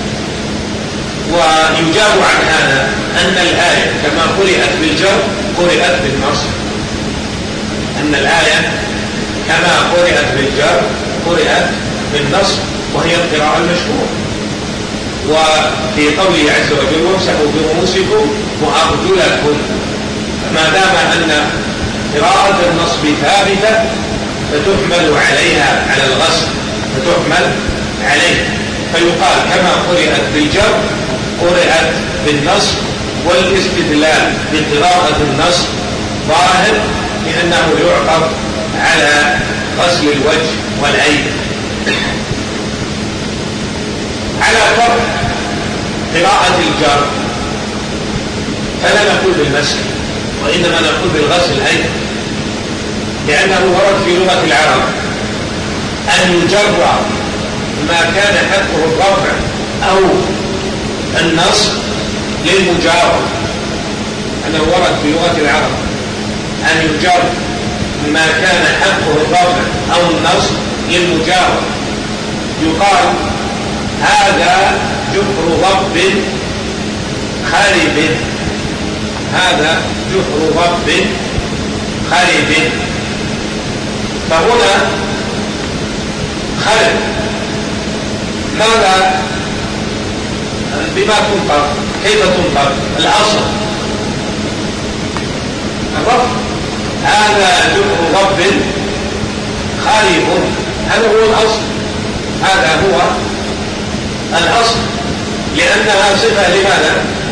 ويجاب عن هذا أن الآية كما قرأت بالجر قرأت بالنصب، أن الآية كما قرأت بالجر قرأت بالنصب، وهي القراءة المشهورة. وفي قوله عز وجل وامسحوا برؤوسكم وأرجلكم، ما دام أن قراءة النصب ثابتة فتحمل عليها على الغسل، فتحمل عليه، فيقال كما قرأت بالجر قرأت بالنصب. والاستدلال بقراءة النصب ظاهر لأنه يعقب على غسل الوجه والأيدي. على فرق قراءة الجر فلا نقول بالمسح، وإنما نقول بالغسل أيضا، لأنه ورد في لغة العرب أن يجر ما كان حقه الرفع أو النصب للمجاورة، أنه ورد في لغة العرب أن يجر ما كان حقه الرفع أو النصب للمجاورة. يقال هذا جحر ضب خرب، هذا جحر ضب خرب. فهنا خرب ماذا بما تنطق؟ كيف تنطق؟ الأصل الرفع، هذا جحر ضب خرب، هذا هو الأصل، هذا هو الأصل، لأنها صفة لماذا؟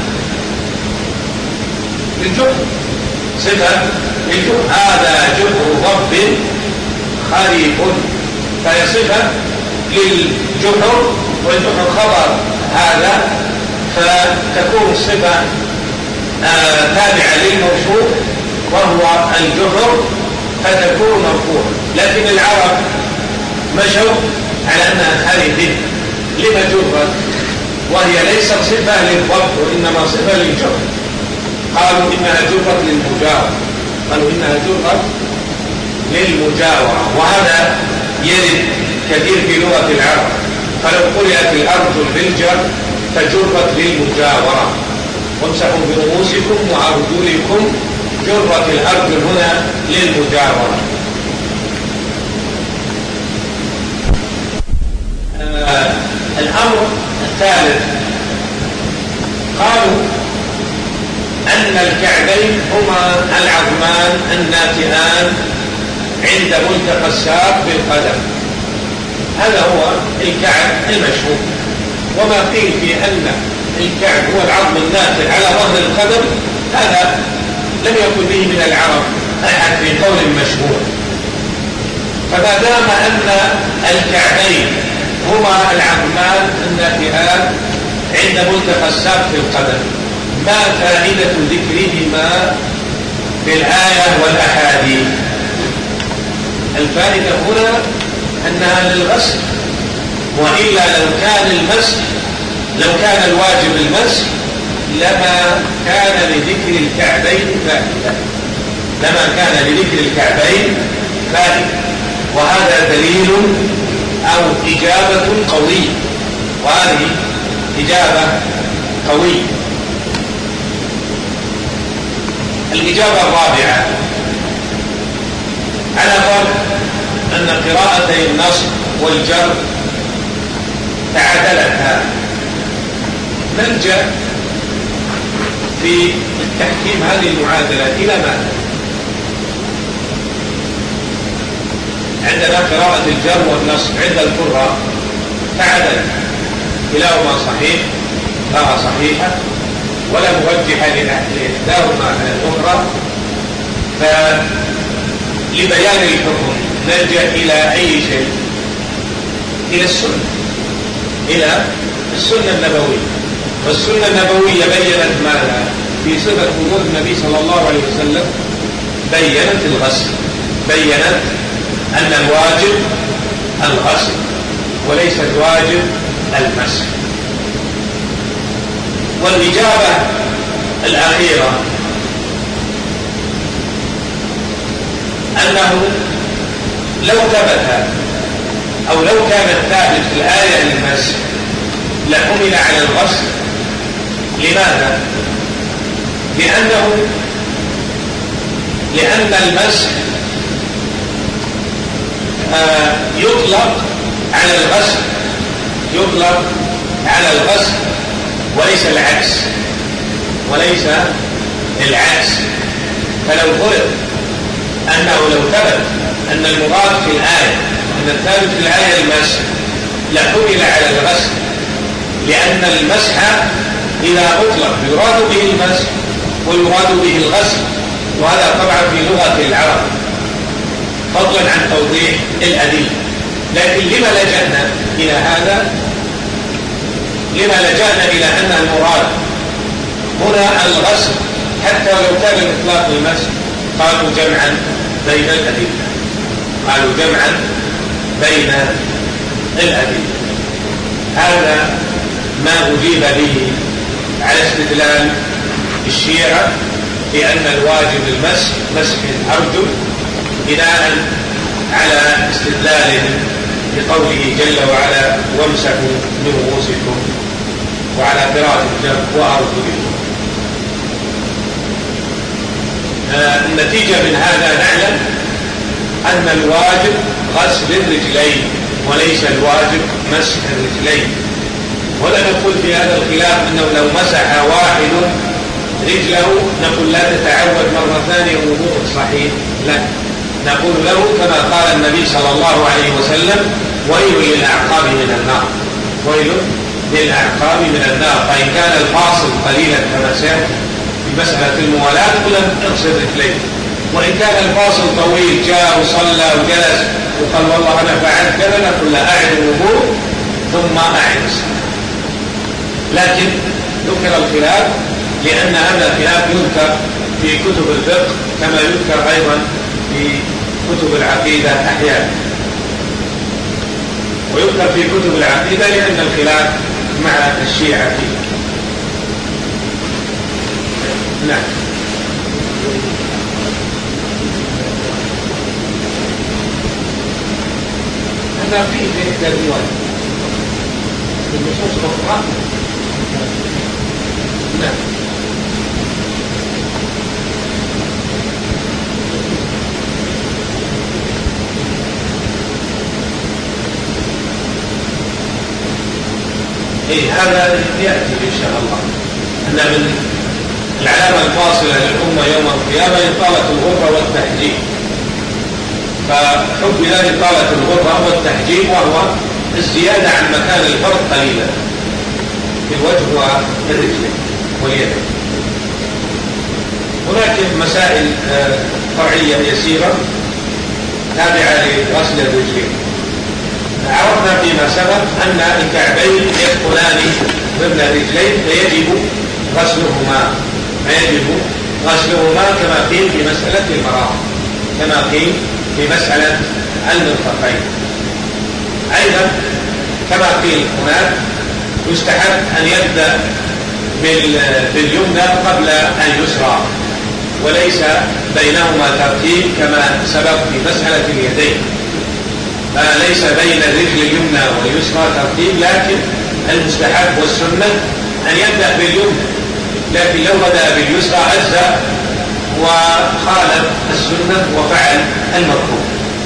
للجحر، صفة للجحر، هذا جحر ضب خرب، فهي صفة للجحر، والجحر خبر هذا، فتكون الصفة تابعة للموصوف وهو الجحر، فتكون مرفوعة. لكن العرب مشوا على أنها خرب، لما جرت وهي ليست صفة للضبط وإنما صفة للجر؟ قالوا إنها جرت للمجاورة، قالوا إنها جرت للمجاورة، وهذا يرد كثير في لغة العرب. فلو قرأت الأرجل بالجر فجرت للمجاورة، وامسحوا برؤوسكم وأرجلكم، جرت الأرجل هنا للمجاورة. الأمر الثالث قالوا أن الكعبين هما العظمان الناتئان عند ملتقى الساق بالقدم، هذا هو الكعب المشهور. وما قيل في أن الكعب هو العظم الناتئ على ظهر القدم هذا لم يكن به من العرب أحد في قول مشهور. فما دام أن الكعبين هما العظمان الناتئان عند ملتقى الساق في القدم، ما فائدة ذكرهما في الآية والأحاديث؟ الفائدة هنا أنها للغسل، وإلا لو كان الواجب المسح لما كان لذكر الكعبين فائدة، لما كان لذكر الكعبين فائدة. وهذا دليل أو إجابة قوية، وهذه إجابة قوية. الإجابة الرابعة على فرض أن قراءتي النصب والجر تعادلتا، نلجأ في التحكيم هذه المعادلة إلى ماذا؟ عندنا قراءة الجر والنصب عند القراء فعدل كلاهما صحيح، قراءة صحيحة ولا مرجح لإحداهما على الأخرى. فلبيان الحكم نلجأ إلى أي شيء؟ إلى السنة، إلى السنة النبوية. والسنة النبوية بيّنت ماذا؟ في صفة وضوء النبي صلى الله عليه وسلم بيّنت الغسل، بيّنت أن الواجب الغسل وليس الواجب المسح. والإجابة الأخيرة أنه لو ثبت أو لو كان الثابت في الآية المسح لحمل على الغسل. لماذا؟ لأن المسح يطلق على الغسل، يطلق على الغسل وليس العكس، وليس العكس. فلو فرض أنه لو ثبت أن المراد في الآية، أن الثابت في الآية المسح لحمل على الغسل، لأن المسح إذا أطلق يراد به المسح ويراد به الغسل، وهذا طبعا في لغة العرب فضلا عن توضيح الأدلة. لكن لما لجأنا إلى هذا؟ لما لجأنا إلى أن المراد هنا الغسل حتى لو كان الإطلاق المسح؟ قالوا جمعا بين الأدلة، قالوا جمعا بين الأدلة. هذا ما أجيب به على استدلال الشيعة بأن الواجب المسح مسح الأرجل، بناء على استدلالهم بقوله جل وعلا وامسحوا برؤوسكم، وعلى قراءة الجر وأرجلكم. النتيجة من هذا نعلم أن الواجب غسل الرجلين وليس الواجب مسح الرجلين. ولا نقول في هذا الخلاف أنه لو مسح واحد رجله نقول لا تتعود مرة ثانية وضوء صحيح، لا، نقول له كما قال النبي صلى الله عليه وسلم ويل للأعقاب من النار، ويل للأعقاب من النار. فإن كان الفاصل قليلا كما سيأتي في مسألة الموالاة قلنا اغسل رجليه، وإن كان الفاصل طويل جاء وصلى وجلس وقال والله أنا فعلت كذا نقول له أعد الوضوء ثم أعد الصلاة. لكن ذكر الخلاف لأن هذا الخلاف يذكر في كتب الفقه كما يذكر أيضا في كتب العقيدة أحيانا، ويذكر في كتب العقيدة لأن الخلاف مع الشيعة فيه. نعم. هذا فيه إحدى الروايات النصوص الأخرى. نعم. هذا يأتي إن شاء الله أن من العلامة الفاصلة للأمة يوم القيامة إطالة الغرة والتحجيب. فحب ذلك إطالة الغرة والتحجيب وهو الزيادة عن مكان الفرد قليلا في الوجه والرجل واليدين. هناك مسائل فرعية يسيرة تابعة لغسل الرجلين. عرفنا فيما سبق أن الكعبين يدخلان ضمن الرجلين فيجب غسلهما، كما قيل في مسألة المرافق، كما قيل في مسألة المرفقين. أيضا كما قيل هناك يستحب أن يبدأ باليمنى قبل اليسرى وليس بينهما ترتيب كما سبق في مسألة اليدين. ليس بين الرجل اليمنى واليسرى ترتيب، لكن المستحب والسنة أن يبدأ باليمنى، لكن لو بدأ باليسرى أجزأ وخالف السنة وفعل المكروه.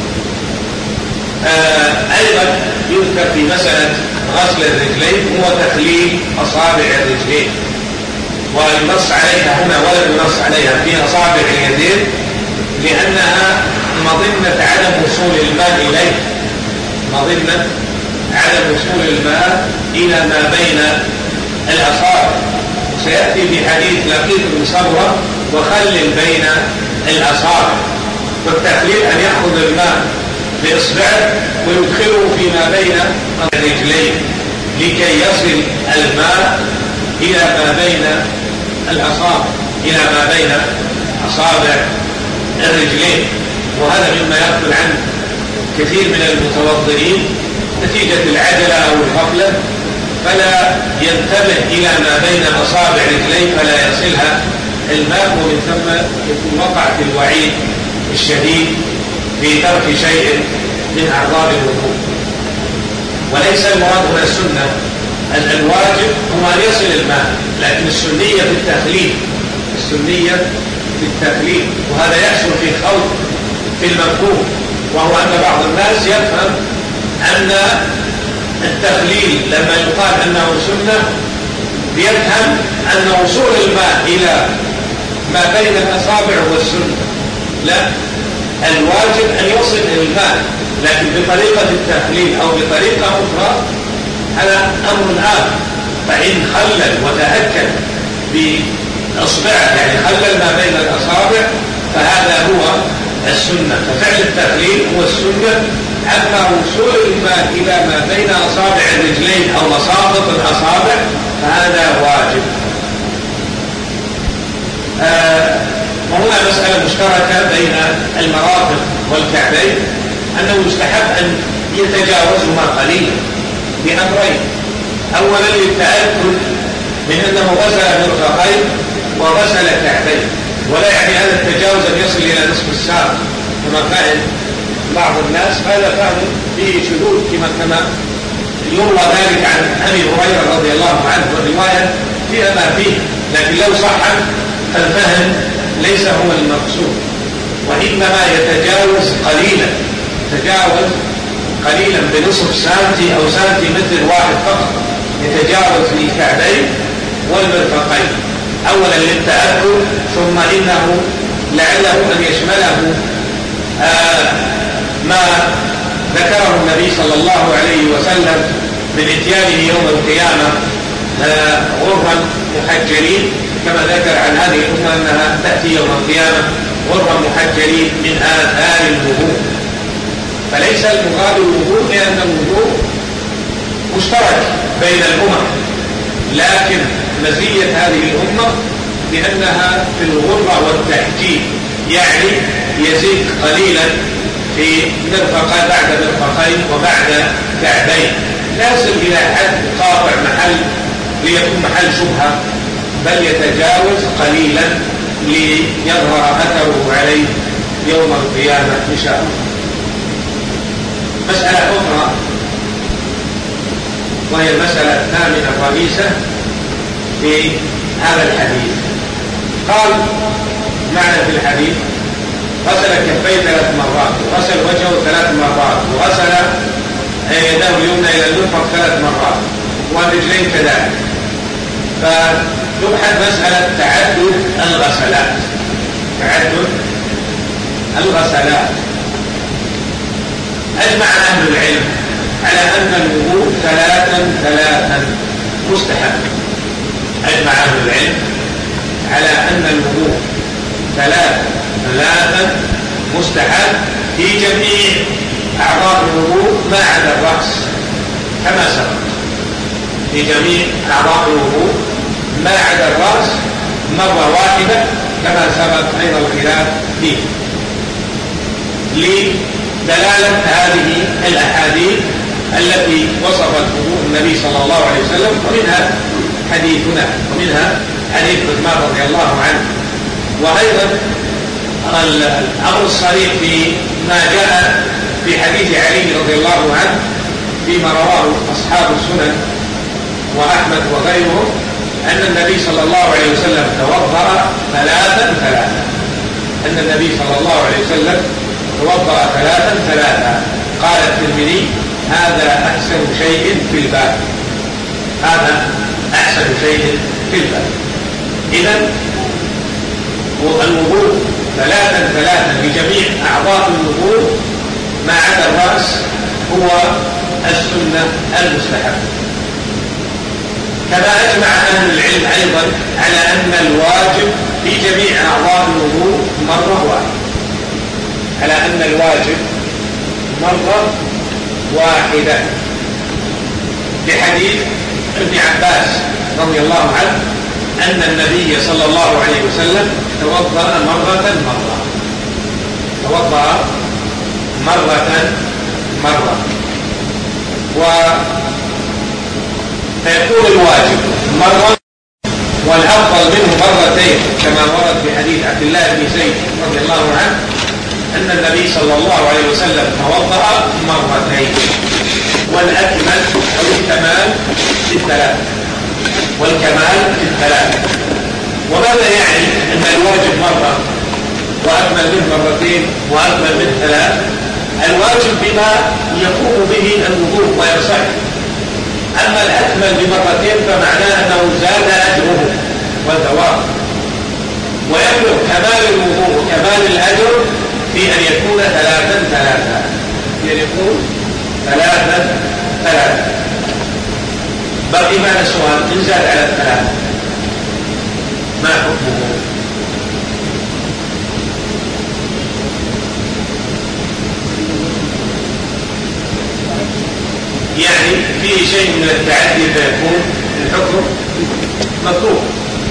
أيضا يذكر في مسألة غسل الرجلين هو تخليل أصابع الرجلين، والنص عليها هنا ولا ينص عليها في أصابع اليدين لأنها مظنة عدم وصول الماء إليه، مظنة عدم وصول الماء إلى ما بين الأصابع. سيأتي في حديث لقيط بن صبرة وخلل بين الأصابع، والتخليل أن يأخذ الماء بإصبعه ويدخله فيما بين الرجلين لكي يصل الماء إلى ما بين الأصابع، إلى ما بين أصابع الرجلين. وهذا مما يغفل عنه كثير من المتوضئين نتيجة العجلة أو الغفلة، فلا ينتبه إلى ما بين أصابع رجليه فلا يصلها الماء، ومن ثم يكون وقع في الوعيد الشديد في ترك شيء من أعضاء الوضوء. وليس المراد من السنة، الواجب هو أن يصل الماء، لكن السنية في التخليل، السنية في التخليل، وهذا يحصل في خلط في المفهوم، وهو أن بعض الناس يفهم أن التخليل لما يقال أنه سنة يفهم أن وصول الماء إلى ما بين الأصابع هو السنة. لا، الواجب أن يصل الماء، لكن بطريقة التخليل أو بطريقة أخرى هذا أمر آخر. فإن خلل وتأكد بأصبعه، يعني خلل ما بين الأصابع، فهذا هو السنة، ففعل التخليل هو السنة. أما وصول الماء إلى ما بين أصابع الرجلين أو مساقط الأصابع فهذا واجب. وهنا مسألة مشتركة بين المرافق والكعبين، أنه يستحب أن يتجاوزهما قليلا بأمرين. أولا للتأكد من أنه غسل مرفقين وغسل كعبين، ولا يعني هذا التجاوز أن يصل إلى نصف الساق كما فعل بعض الناس، هذا فهم فيه شذوذ كما يروى ذلك عن أبي هريرة رضي الله عنه، والرواية فيها ما فيه، لكن لو صح فالفهم ليس هو المقصود، وإنما يتجاوز قليلا، يتجاوز قليلا بنصف سنتي أو سنتيمتر واحد فقط، يتجاوز الكعبين والمرفقين أولا للتأكد، ثم إنه لعله أن يشمله ما ذكره النبي صلى الله عليه وسلم من إتيانه يوم القيامة غرا محجلين، كما ذكر عن هذه الأمة أنها تأتي يوم القيامة غرا محجلين من آثار الوضوء. فليس المراد الوضوء، لأن الوضوء مشترك بين الأمم، لكن مزية هذه الأمة بأنها في الغرة والتحجيل، يعني يزيد قليلا في مرفقين بعد مرفقين وبعد كعبين، لا يصل إلى حد قاطع محل ليكون محل شبهة، بل يتجاوز قليلا ليظهر أثره عليه يوم القيامة إن شاء الله. مسألة أخرى وهي المسألة الثامنة الرئيسة في هذا الحديث. قال معنا في الحديث: غسل كفيه 3 مرات، وغسل وجهه 3 مرات، وغسل يده اليمنى إلى المرفق 3 مرات، والرجلين كذلك. فتبحث مسألة تعدد الغسلات، تعدد الغسلات. أجمع أهل العلم على أن الوضوء 3 مستحب. أجمع أهل العلم على أن الوضوء 3 مستحب في جميع أعضاء الوضوء ما عدا الرأس كما سبق، في جميع أعضاء الوضوء ما عدا الرأس مرة واحدة كما سبق أيضا الخلاف فيه، لدلالة هذه الأحاديث التي وصفت وضوء النبي صلى الله عليه وسلم، ومنها حديثنا، ومنها حديث عثمان رضي الله عنه. وأيضا الأمر الصريح في ما جاء في حديث علي رضي الله عنه فيما رواه أصحاب السنن وأحمد وغيرهم، أن النبي صلى الله عليه وسلم توضأ 3، أن النبي صلى الله عليه وسلم توضأ 3. قال الترمذي: هذا أحسن شيء في الباب، هذا أحسن شيء في الباب. إذن الوضوء ثلاثا لجميع أعضاء الوضوء ما عدا الرأس هو السنة المستحبة. كما أجمع أهل العلم أيضا على أن الواجب في جميع أعضاء الوضوء مرة واحدة، على أن الواجب مرة واحدة، بحديث ابن عباس رضي الله عنه أن النبي صلى الله عليه وسلم توضأ مرة فيكون الواجب مرة والأفضل منه مرتين، كما ورد في حديث عبد الله بن زيد رضي الله عنه أن النبي صلى الله عليه وسلم توضأ مرتين، والأكمل أو الكمال في الثلاث. وماذا يعني أن الواجب مرة وأكمل منه مرتين وأكمل منه ثلاث؟ الواجب بما يقوم به الوضوء ويصح، أما الأكمل بمرتين فمعناه أنه زاد أجره وثواب، ويبلغ كمال الوضوء وكمال الأجر في أن يكون ثلاثا بقي معنا السؤال: إن زاد على الثلاث ما حكمه؟ يعني فيه شيء من التعدي فيكون الحكم مكروه،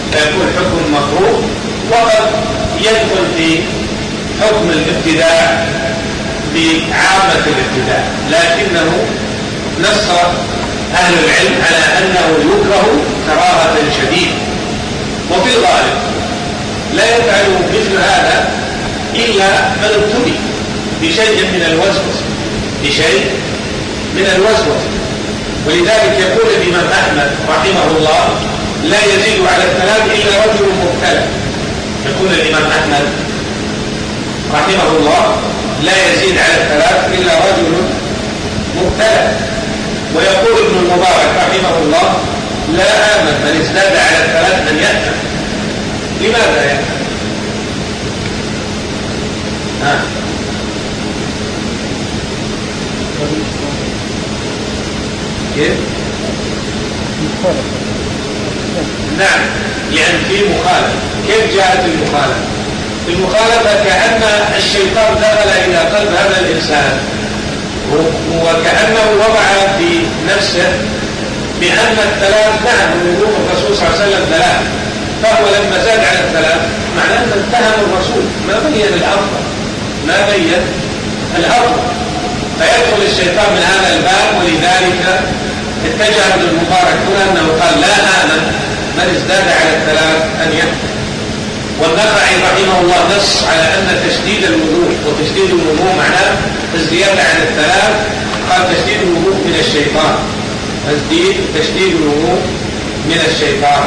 وقد يدخل في حكم الابتداع بعامة الابتداع، لكنه نص أهل العلم على أنه يكره كراهة شديدة، وفي الغالب لا يفعل مثل هذا إلا من ابتلي بشيء من الوسوسة، ولذلك يقول الإمام أحمد رحمه الله: لا يزيد على الثلاث إلا رجل مبتلى. يقول الإمام أحمد رحمه الله: لا يزيد على الثلاث إلا رجل مبتلى. ويقول ابن المبارك رحمه الله: لا آمن من ازداد على الثلاث أن يأثم. لماذا يأثم؟ كيف؟ نعم، يعني في مخالفة. كيف جاءت المخالفة؟ المخالفة كأن الشيطان دخل إلى قلب هذا الإنسان وكأنه وضع في نفسه بأن الثلاث نعم وضوء الرسول صلى الله عليه وسلم ثلاث، فهو لما زاد على الثلاث معناه أنه اتهم الرسول، ما بين الأفضل، فيدخل الشيطان من هذا الباب. ولذلك اتجه ابن المبارك هنا أنه قال: لا آمن من ازداد على الثلاث أن يحكم. والنخعي رحمه الله نص على أن تشديد الوضوء، وتشديد الوضوء معناه الزيادة عن الثلاث، قال تشديد الوضوء من الشيطان، تشديد الوضوء من الشيطان.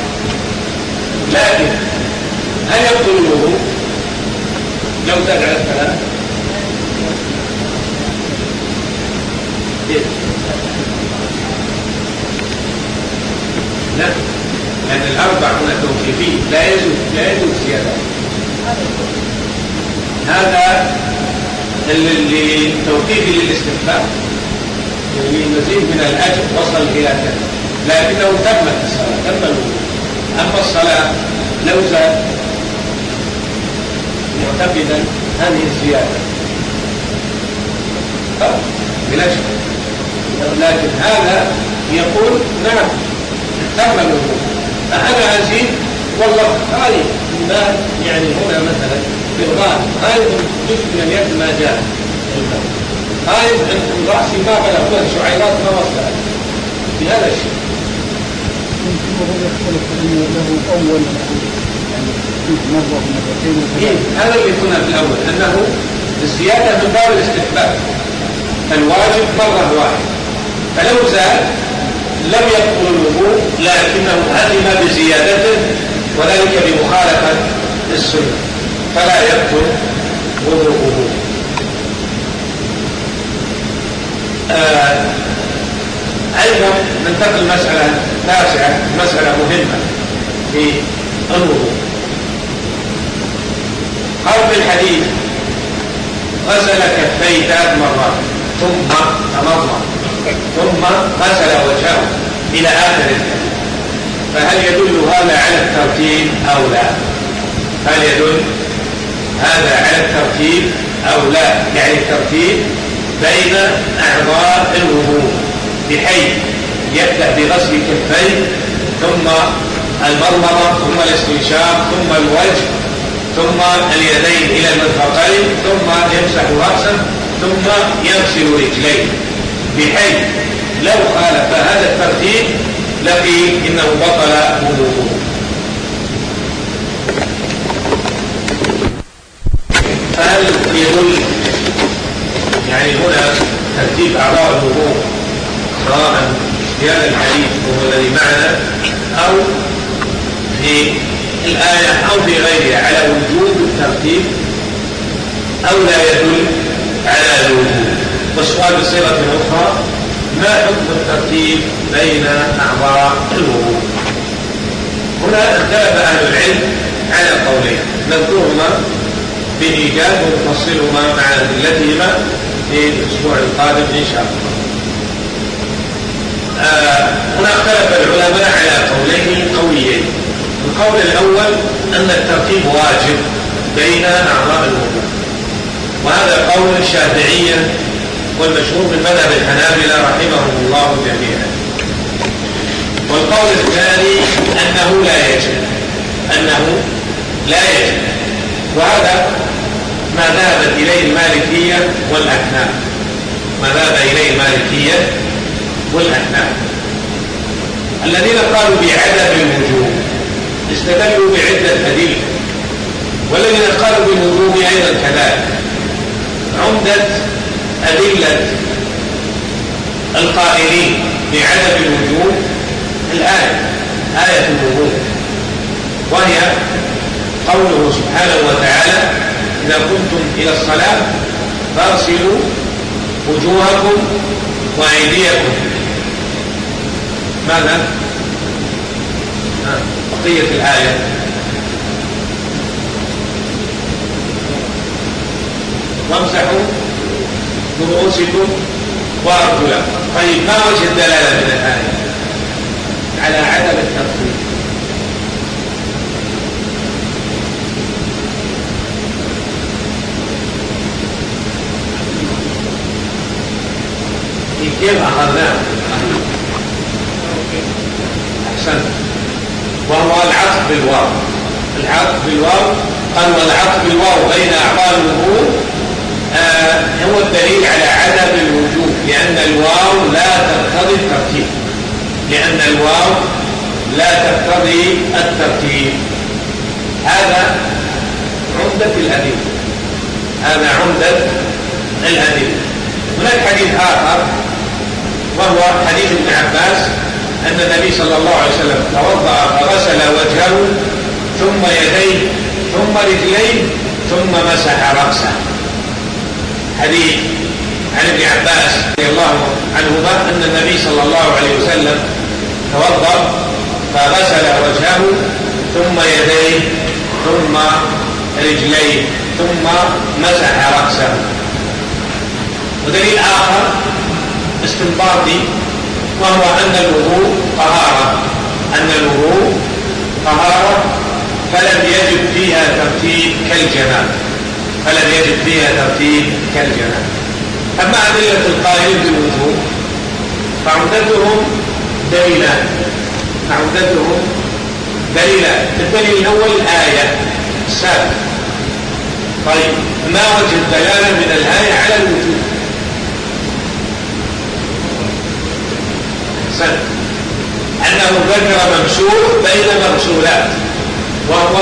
لكن هل يبطل الوضوء لو زاد على الثلاث؟ لا، لأن الأربع هنا توقيفية، لا يجوز زيادة. هذا اللي توقيفي للاستحباب، يعني المزيد من الأجر وصل إلى كذا، لكنه تمت الصلاة، تم الوضوء. أما الصلاة لو زاد معتقدا هذه الزيادة بلا شك، لكن هذا يقول نعم تم الوضوء، فأنا أزيد والله غالب ما يعني هنا مثلا في الغالب غالب جزء من اليد ما جاء، غالب أن رأسي ما بلغ شعيرات ما وصلت في هذا الشيء. هذا اللي كنا في الأول أنه الزيادة من باب الاستحباب، الواجب مرة واحدة، فلو زاد لم يبطل الوضوء لكنه أثم بزيادته وذلك بمخالفة السنة، فلا يبطل وضوءه. أيضا ننتقل مسألة تاسعة، مسألة مهمة في الوضوء. قال في الحديث غسل كفيه 3 مرات ثم تمضمض ثم غسل وجهه إلى آخر الحديث، فهل يدل هذا على الترتيب أو لا؟ هل يدل هذا على الترتيب أو لا؟ يعني الترتيب بين أعضاء الوضوء، بحيث يبدأ بغسل كفيه ثم المضمضة ثم الاستنشاق ثم الوجه ثم اليدين إلى المرفقين ثم يمسح رأسه ثم يغسل رجليه، بحيث لو خالف هذا الترتيب لقي إنه بطل وضوءه. فهل يدل يعني هنا ترتيب أعضاء الوضوء سواء في هذا الحديث وهو الذي معنا أو في الآية أو في غيرها على وجوب الترتيب أو لا يدل على الوجوب؟ والسؤال بصيغة أخرى: ما حكم الترتيب بين أعضاء الوضوء؟ هنا اختلف أهل العلم على قولين نذكرهما بإيجاز ونفصلهما مع أدلتهما في الأسبوع القادم إن شاء الله. هنا اختلف العلماء على قولين قويين. القول الأول أن الترتيب واجب بين أعضاء الوضوء، وهذا قول الشافعية والمشهور من مذهب الحنابلة رحمهم الله جميعا. والقول الثاني أنه لا يجب، وهذا ما ذهبت إليه المالكية والأحناف. الذين قالوا بعدم الوجوب استدلوا بعدة أدلة، والذين قالوا بالوجوب أيضا كذلك. عمدة أدلة القائلين بعدم الوجوب الآية، آية الوضوء، وهي قوله سبحانه وتعالى: إذا قمتم إلى الصلاة فاغسلوا وجوهكم وأيديكم. ماذا؟ بقية الآية: وامسحوا برؤوسكم وأرجلكم. طيب، ما وجه الدلالة من الآية على عدم الترتيب؟ كيف أخذناه؟ أحسنت. وهو العطف بالواو. قال والعطف بالواو بين أعضاء الوضوء هو الدليل على عدم الوجوب، لأن الواو لا تقتضي الترتيب. هذا عمدة الأدلة. هناك حديث آخر وهو حديث ابن عباس أن النبي صلى الله عليه وسلم توضأ فغسل وجهه ثم يديه ثم رجليه ثم مسح رأسه. حديث عن ابن عباس رضي الله عنهما أن النبي صلى الله عليه وسلم توضأ فغسل وجهه ثم يديه ثم رجليه ثم مسح رأسه. ودليل آخر استنباطي وهو أن الوضوء طهارة فلم يجب فيها ترتيب كالجنابة. أما أدلة القائلين بالوضوء فعمدتهم دليلان. الدليل الأول الآية السابقة. طيب، ما وجه الدلالة من الآية على الوجوب؟ أنه ذكر ممسوح بين مغسولات وهو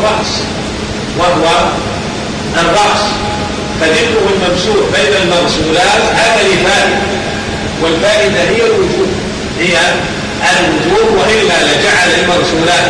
الرأس، فذكره الممسوح بين المغسولات هذا لفائدة، والفائدة هي الوجوب، وإلا لجعل المغسولات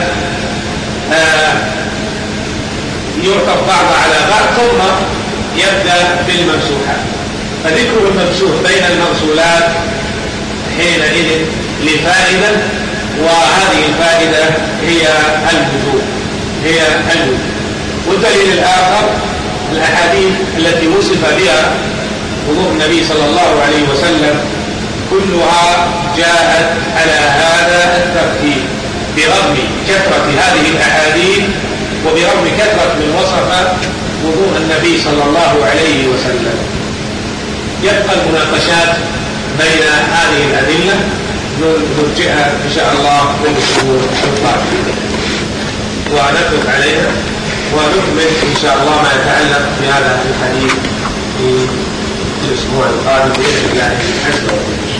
يعطف بعض على بعض ثم يبدأ بالممسوحات. فذكره الممسوح بين المغسولات حينئذ لفائدة، وهذه الفائدة هي الوجوب. والدليل الآخر الأحاديث التي وصف بها وضوء النبي صلى الله عليه وسلم كلها جاءت على هذا الترتيب، برغم كثرة هذه الأحاديث وبرغم كثرة من وصف وضوء النبي صلى الله عليه وسلم. يبقى المناقشات بين هذه الأدلة نرجئها إن شاء الله في الأسبوع القادم ونقف عليها ونكمل إن شاء الله ما يتعلق بهذا الحديث في الأسبوع القادم بإذن الله عز وجل.